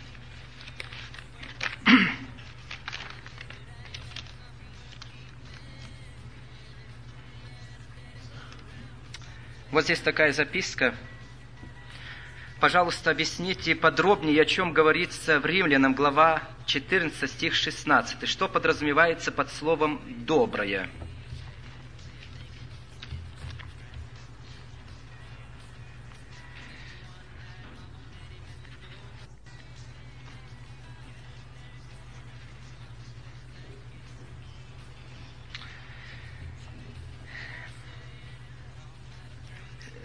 Вот здесь такая записка. Пожалуйста, объясните подробнее, о чем говорится в Римлянам, глава 14, стих 16. Что подразумевается под словом «доброе»?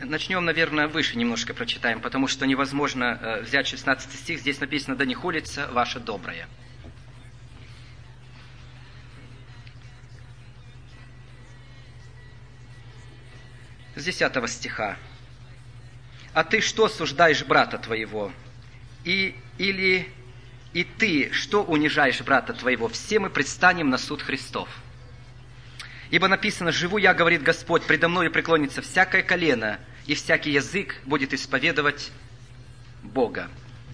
начнем, наверное, выше немножко прочитаем, потому что невозможно взять 16 стих. Здесь написано: «Да не хулится ваше доброе». С 10 стиха. «А ты что осуждаешь брата твоего? Или и ты что унижаешь брата твоего? Все мы предстанем на суд Христов. Ибо написано: живу я, говорит Господь, предо мною преклонится всякое колено, и всякий язык будет исповедовать Бога».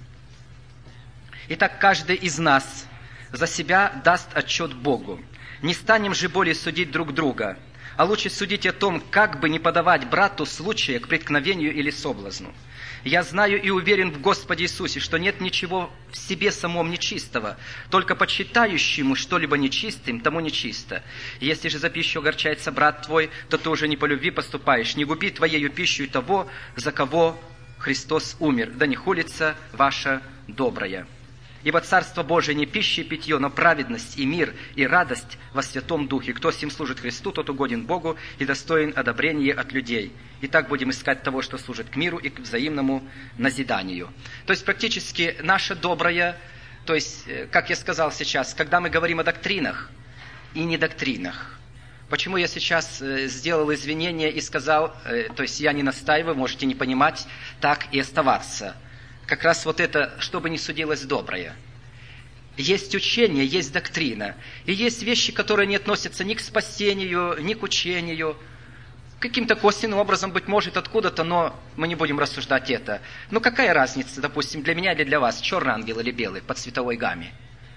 Итак, каждый из нас за себя даст отчет Богу. Не станем же более судить друг друга, а лучше судить о том, как бы не подавать брату случая к преткновению или соблазну. Я знаю и уверен в Господе Иисусе, что нет ничего в себе самом нечистого, только почитающему что-либо нечистым, тому нечисто. Если же за пищу огорчается брат твой, то ты уже не по любви поступаешь. Не губи твоею пищу того, за кого Христос умер, да не хулится ваше доброе. Ибо Царство Божие не пища и питье, но праведность и мир и радость во Святом Духе. Кто сим служит Христу, тот угоден Богу и достоин одобрения от людей. Итак, будем искать того, что служит к миру и к взаимному назиданию». То есть, практически наше доброе, то есть, как я сказал сейчас, когда мы говорим о доктринах и недоктринах. Почему я сейчас сделал извинения и сказал, то есть я не настаиваю, можете не понимать, так и оставаться. Как раз вот это, чтобы не судилось доброе. Есть учение, есть доктрина. И есть вещи, которые не относятся ни к спасению, ни к учению. Каким-то косвенным образом, быть может, откуда-то, но мы не будем рассуждать это. Но какая разница, допустим, для меня или для вас, черный ангел или белый по цветовой гамме?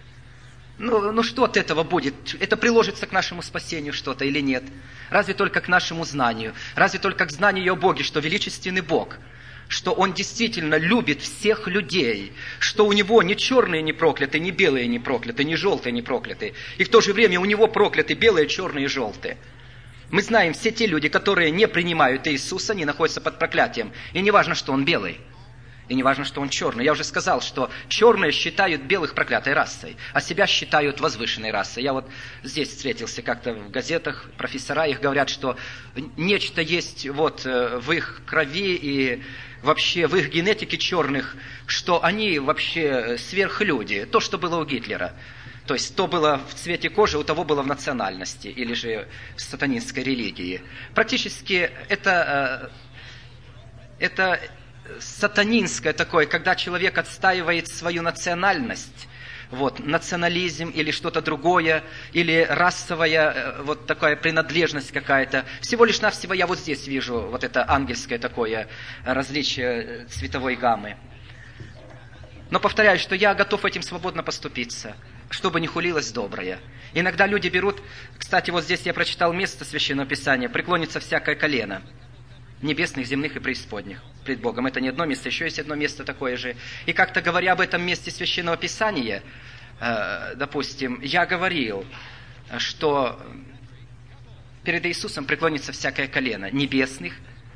Ну что от этого будет? Это приложится к нашему спасению что-то или нет? Разве только к нашему знанию? Разве только к знанию о Боге, что величественный Бог? Что Он действительно любит всех людей, что у Него ни черные не прокляты, ни белые не прокляты, ни желтые не прокляты. И в то же время у Него прокляты белые, черные и желтые. Мы знаем, все те люди, которые не принимают Иисуса, они находятся под проклятием. И не важно, что Он белый, и не важно, что Он черный. Я уже сказал, что черные считают белых проклятой расой, а себя считают возвышенной расой. Я вот здесь встретился как-то в газетах, профессора их говорят, что нечто есть вот в их крови и вообще в их генетике черных, что они вообще сверхлюди. То, что было у Гитлера. То есть, то было в цвете кожи, у того было в национальности, или же в сатанинской религии. Практически это сатанинское такое, когда человек отстаивает свою национальность, вот, национализм или что-то другое, или расовая вот такая принадлежность какая-то. Всего лишь навсего я вот здесь вижу вот это ангельское такое различие цветовой гаммы. Но повторяю, что я готов этим свободно поступиться, чтобы не хулилось доброе. Иногда люди берут, кстати, вот здесь я прочитал место Священного Писания: преклонится всякое колено, небесных, земных и преисподних пред Богом. Это не одно место, еще есть одно место такое же. И как-то говоря об этом месте Священного Писания, допустим, я говорил, что перед Иисусом преклонится всякое колено небесных,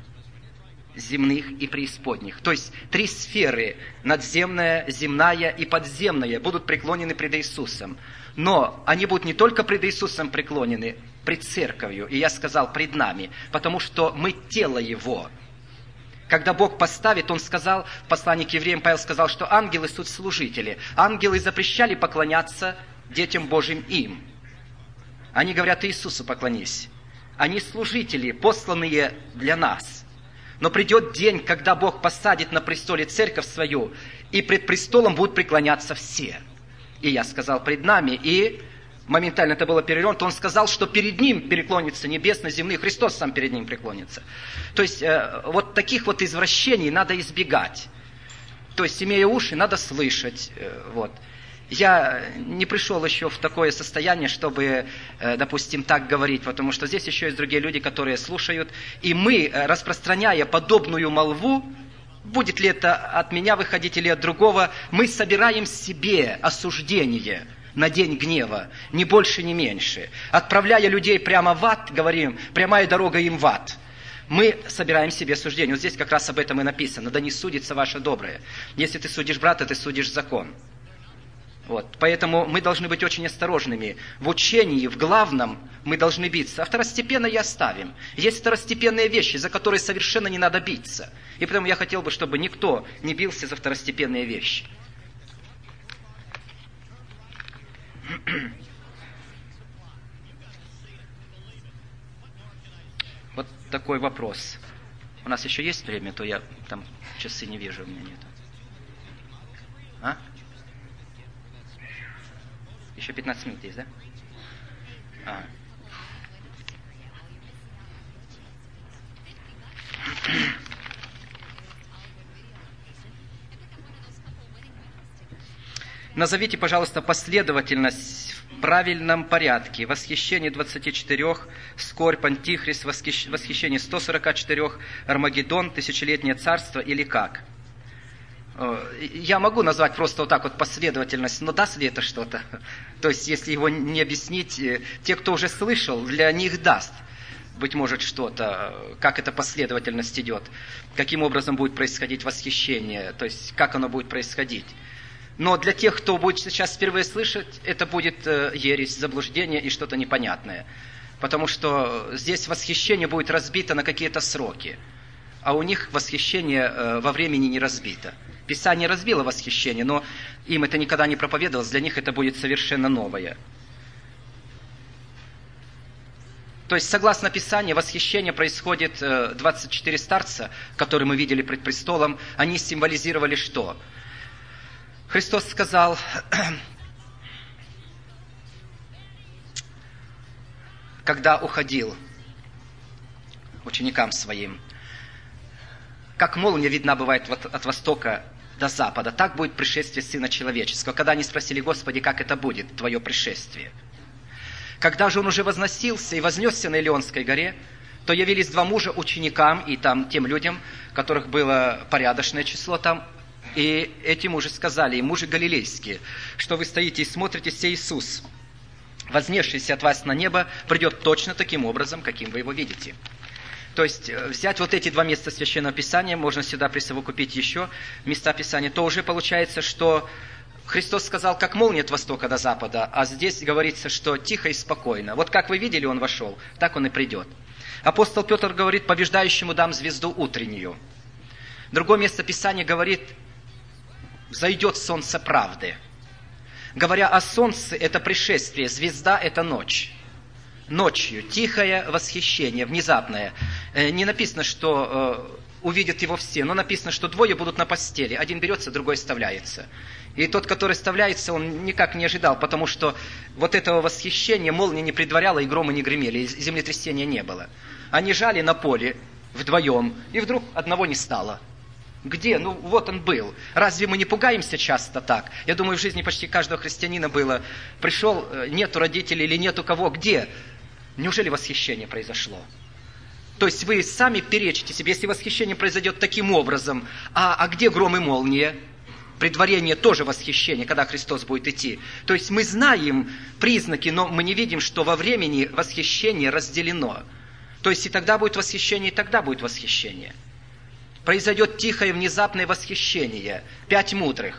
земных и преисподних. То есть 3 сферы: надземная, земная и подземная, будут преклонены пред Иисусом. Но они будут не только пред Иисусом преклонены, пред церковью, и я сказал, пред нами, потому что мы тело Его. Когда Бог поставит, Он сказал, в послании к евреям Павел сказал, что ангелы суть служители. Ангелы запрещали поклоняться детям Божьим им. Они говорят: Иисусу поклонись. Они служители, посланные для нас. Но придет день, когда Бог посадит на престоле церковь свою, и пред престолом будут преклоняться все. И я сказал, пред нами, и моментально это было перевернуто. Он сказал, что перед Ним преклонится небесно-земные, Христос сам перед Ним преклонится. То есть, вот таких вот извращений надо избегать. То есть, имея уши, надо слышать. Вот. Я не пришел еще в такое состояние, чтобы, допустим, так говорить, потому что здесь еще есть другие люди, которые слушают. И мы, распространяя подобную молву, будет ли это от меня выходить или от другого, мы собираем себе осуждение на день гнева, ни больше, ни меньше. Отправляя людей прямо в ад, говорим, прямая дорога им в ад. Мы собираем себе суждение. Вот здесь как раз об этом и написано. Да не судится ваше доброе. Если ты судишь брата, ты судишь закон. Вот. Поэтому мы должны быть очень осторожными. В учении, в главном мы должны биться. А второстепенное оставим. Есть второстепенные вещи, за которые совершенно не надо биться. И поэтому я хотел бы, чтобы никто не бился за второстепенные вещи. Вот такой вопрос. У нас еще есть время, то я там часы не вижу, у меня нету. А? Еще 15 минут есть, да? А. Назовите, пожалуйста, последовательность в правильном порядке. Восхищение 24, скорбь, антихрист, восхищение 144, Армагеддон, тысячелетнее царство или как? Я могу назвать просто вот так вот последовательность, но даст ли это что-то? То есть, если его не объяснить, те, кто уже слышал, для них даст, быть может, что-то, как эта последовательность идет, каким образом будет происходить восхищение, то есть, как оно будет происходить. Но для тех, кто будет сейчас впервые слышать, это будет ересь, заблуждение и что-то непонятное. Потому что здесь восхищение будет разбито на какие-то сроки, а у них восхищение во времени не разбито. Писание разбило восхищение, но им это никогда не проповедовалось, для них это будет совершенно новое. То есть, согласно Писанию, восхищение происходит 24 старца, которые мы видели пред престолом, они символизировали что? Христос сказал, когда уходил ученикам своим, как молния видна бывает от востока до запада, так будет пришествие Сына Человеческого. Когда они спросили: Господи, как это будет, Твое пришествие? Когда же Он уже возносился и вознесся на Илионской горе, то явились два мужа ученикам и там тем людям, которых было порядочное число там. И эти мужи сказали, и мужи галилейские, что вы стоите и смотрите, сей Иисус, вознесшийся от вас на небо, придет точно таким образом, каким вы его видите. То есть взять вот эти два места Священного Писания, можно сюда присовокупить еще места Писания, то уже получается, что Христос сказал, как молния от востока до запада, а здесь говорится, что тихо и спокойно. Вот как вы видели, Он вошел, так Он и придет. Апостол Петр говорит, побеждающему дам звезду утреннюю. Другое место Писания говорит, взойдет солнце правды. Говоря о солнце, это пришествие, звезда – это ночь. Ночью тихое восхищение, внезапное. Не написано, что увидят его все, но написано, что двое будут на постели. Один берется, другой вставляется. И тот, который вставляется, он никак не ожидал, потому что вот этого восхищения молния не предваряла, и громы не гремели, и землетрясения не было. Они жали на поле вдвоем, и вдруг одного не стало. Где? Ну, вот он был. Разве мы не пугаемся часто так? Я думаю, в жизни почти каждого христианина было. Пришел, нету родителей или нету кого. Где? Неужели восхищение произошло? То есть вы сами перечите себе, если восхищение произойдет таким образом. А где гром и молния? Предварение тоже восхищение, когда Христос будет идти. То есть мы знаем признаки, но мы не видим, что во времени восхищение разделено. То есть и тогда будет восхищение, и тогда будет восхищение. Произойдет тихое внезапное восхищение. 5 мудрых.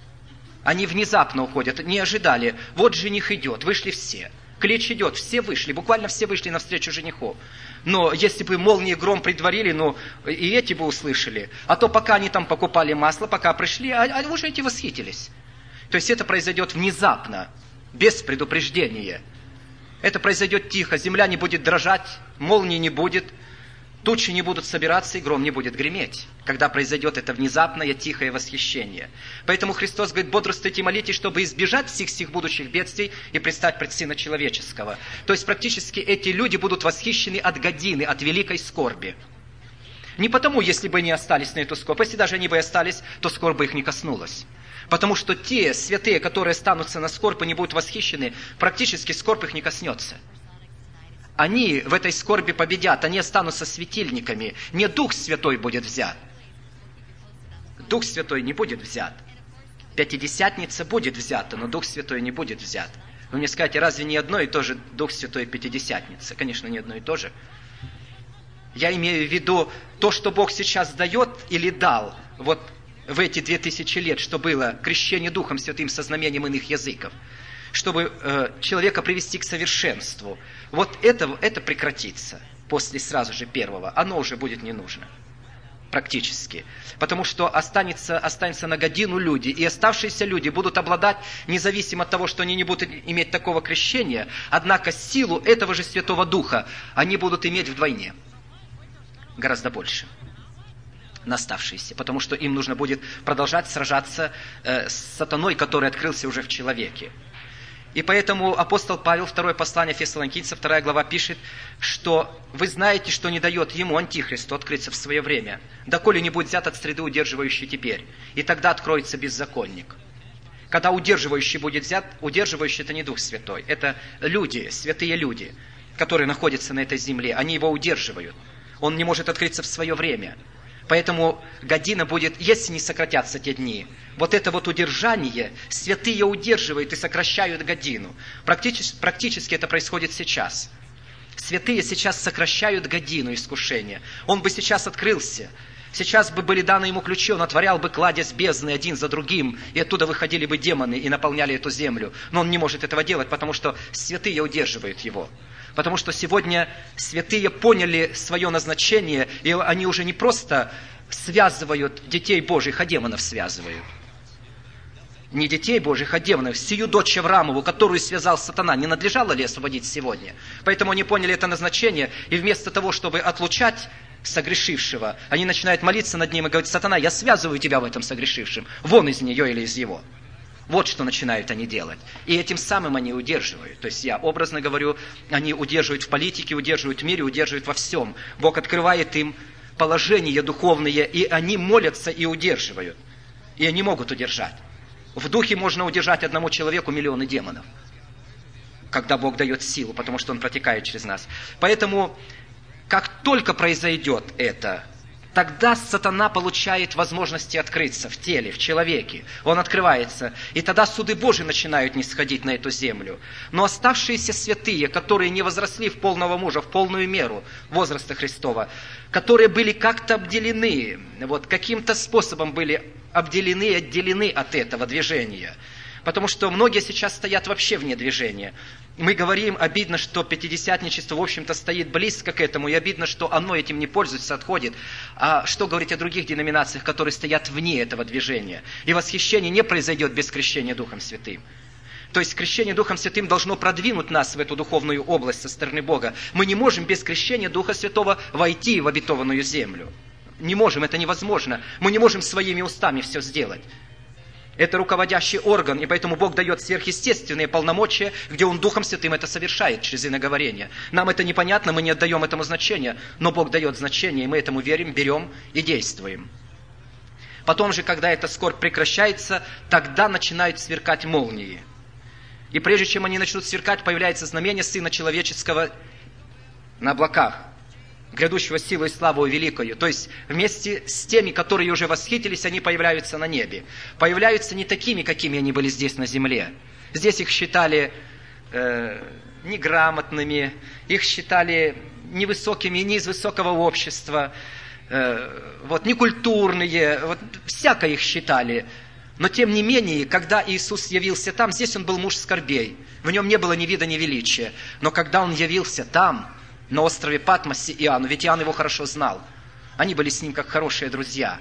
Они внезапно уходят, не ожидали. Вот жених идет, вышли все. Клич идет, все вышли, буквально все вышли навстречу жениху. Но если бы молнии и гром предварили, ну и эти бы услышали. А то пока они там покупали масло, пока пришли, а уже эти восхитились. То есть это произойдет внезапно, без предупреждения. Это произойдет тихо, земля не будет дрожать, молнии не будет. Тучи не будут собираться, и гром не будет греметь, когда произойдет это внезапное, тихое восхищение. Поэтому Христос говорит, бодрствуйте и молитесь, чтобы избежать всех сих будущих бедствий и предстать пред Сына Человеческого. То есть практически эти люди будут восхищены от годины, от великой скорби. Не потому, если бы они остались на эту скорбь, если даже они бы остались, то скорбь бы их не коснулась. Потому что те святые, которые останутся на скорбь и не будут восхищены, практически скорбь их не коснется. Они в этой скорби победят, они останутся светильниками. Не Дух Святой будет взят. Дух Святой не будет взят. Пятидесятница будет взята, но Дух Святой не будет взят. Вы мне скажете, разве не одно и то же Дух Святой и Пятидесятница? Конечно, не одно и то же. Я имею в виду то, что Бог сейчас дает или дал. Вот в эти 2000 лет, что было крещение Духом Святым со знамением иных языков, чтобы человека привести к совершенству, вот это прекратится после сразу же первого. Оно уже будет не нужно. Практически. Потому что останется на годину люди, и оставшиеся люди будут обладать, независимо от того, что они не будут иметь такого крещения, однако силу этого же Святого Духа они будут иметь вдвойне. Гораздо больше. На оставшиеся. Потому что им нужно будет продолжать сражаться с сатаной, который открылся уже в человеке. И поэтому апостол Павел, второе послание Фессалоникийцам, 2 глава, пишет, что вы знаете, что не дает ему, антихристу, открыться в свое время, доколе не будет взят от среды, удерживающей теперь. И тогда откроется беззаконник. Когда удерживающий будет взят, удерживающий — это не Дух Святой, это люди, святые люди, которые находятся на этой земле, они его удерживают. Он не может открыться в свое время. Поэтому година будет, если не сократятся те дни, вот это вот удержание, святые удерживают и сокращают годину. Практически это происходит сейчас. Святые сейчас сокращают годину искушения. Он бы сейчас открылся. Сейчас бы были даны ему ключи, он отворял бы кладезь бездны один за другим, и оттуда выходили бы демоны и наполняли эту землю. Но он не может этого делать, потому что святые удерживают его. Потому что сегодня святые поняли свое назначение, и они уже не просто связывают детей Божьих, а демонов связывают. Не детей Божьих, а демонов. Сию дочь Авраамову, которую связал сатана, не надлежало ли освободить сегодня? Поэтому они поняли это назначение, и вместо того, чтобы отлучать согрешившего, они начинают молиться над ним и говорят: сатана, я связываю тебя в этом согрешившем, вон из нее или из его. Вот что начинают они делать. И этим самым они удерживают. То есть я образно говорю, они удерживают в политике, удерживают в мире, удерживают во всем. Бог открывает им положения духовные, и они молятся и удерживают. И они могут удержать. В духе можно удержать одному человеку миллионы демонов, когда Бог дает силу, потому что Он протекает через нас. Поэтому, как только произойдет это, тогда сатана получает возможности открыться в теле, в человеке. Он открывается. И тогда суды Божьи начинают нисходить на эту землю. Но оставшиеся святые, которые не возросли в полного мужа, в полную меру возраста Христова, которые были как-то обделены, вот каким-то способом были обделены и отделены от этого движения. Потому что многие сейчас стоят вообще вне движения. Мы говорим, обидно, что пятидесятничество, в общем-то, стоит близко к этому, и обидно, что оно этим не пользуется, отходит. А что говорить о других деноминациях, которые стоят вне этого движения? И восхищение не произойдет без крещения Духом Святым. То есть крещение Духом Святым должно продвинуть нас в эту духовную область со стороны Бога. Мы не можем без крещения Духа Святого войти в обетованную землю. Не можем, это невозможно. Мы не можем своими устами все сделать. Это руководящий орган, и поэтому Бог дает сверхъестественные полномочия, где Он Духом Святым это совершает через иноговорение. Нам это непонятно, мы не отдаем этому значения, но Бог дает значение, и мы этому верим, берем и действуем. Потом же, когда эта скорбь прекращается, тогда начинают сверкать молнии. И прежде чем они начнут сверкать, появляется знамение Сына Человеческого на облаках, грядущего силу и славу великою. То есть вместе с теми, которые уже восхитились, они появляются на небе. Появляются не такими, какими они были здесь на земле. Здесь их считали неграмотными, их считали невысокими, не из высокого общества, некультурные, всяко их считали. Но тем не менее, когда Иисус явился там, здесь Он был муж скорбей. В Нем не было ни вида, ни величия. Но когда Он явился там, на острове Патмосе, Иоанну, ведь Иоанн его хорошо знал. Они были с ним как хорошие друзья.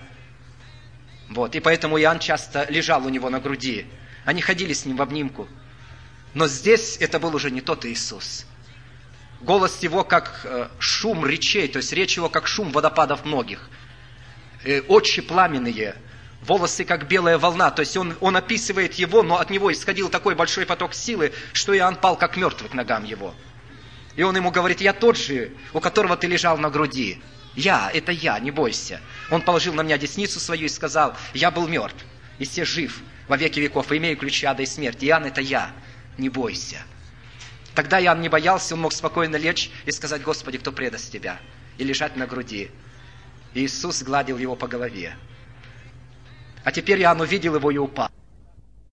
И поэтому Иоанн часто лежал у него на груди. Они ходили с ним в обнимку. Но здесь это был уже не тот Иисус. Голос его как шум речей, то есть речь его как шум водопадов многих. Очи пламенные, волосы как белая волна. То есть он описывает его, но от него исходил такой большой поток силы, что Иоанн пал как мертвый к ногам его. И он ему говорит: я тот же, у которого ты лежал на груди. Это я, не бойся. Он положил на меня десницу свою и сказал: я был мертв, и все жив во веки веков, и имею ключи ада и смерти. Иоанн, это я, не бойся. Тогда Иоанн не боялся, он мог спокойно лечь и сказать: Господи, кто предаст тебя? И лежать на груди. И Иисус гладил его по голове. А теперь Иоанн увидел его и упал.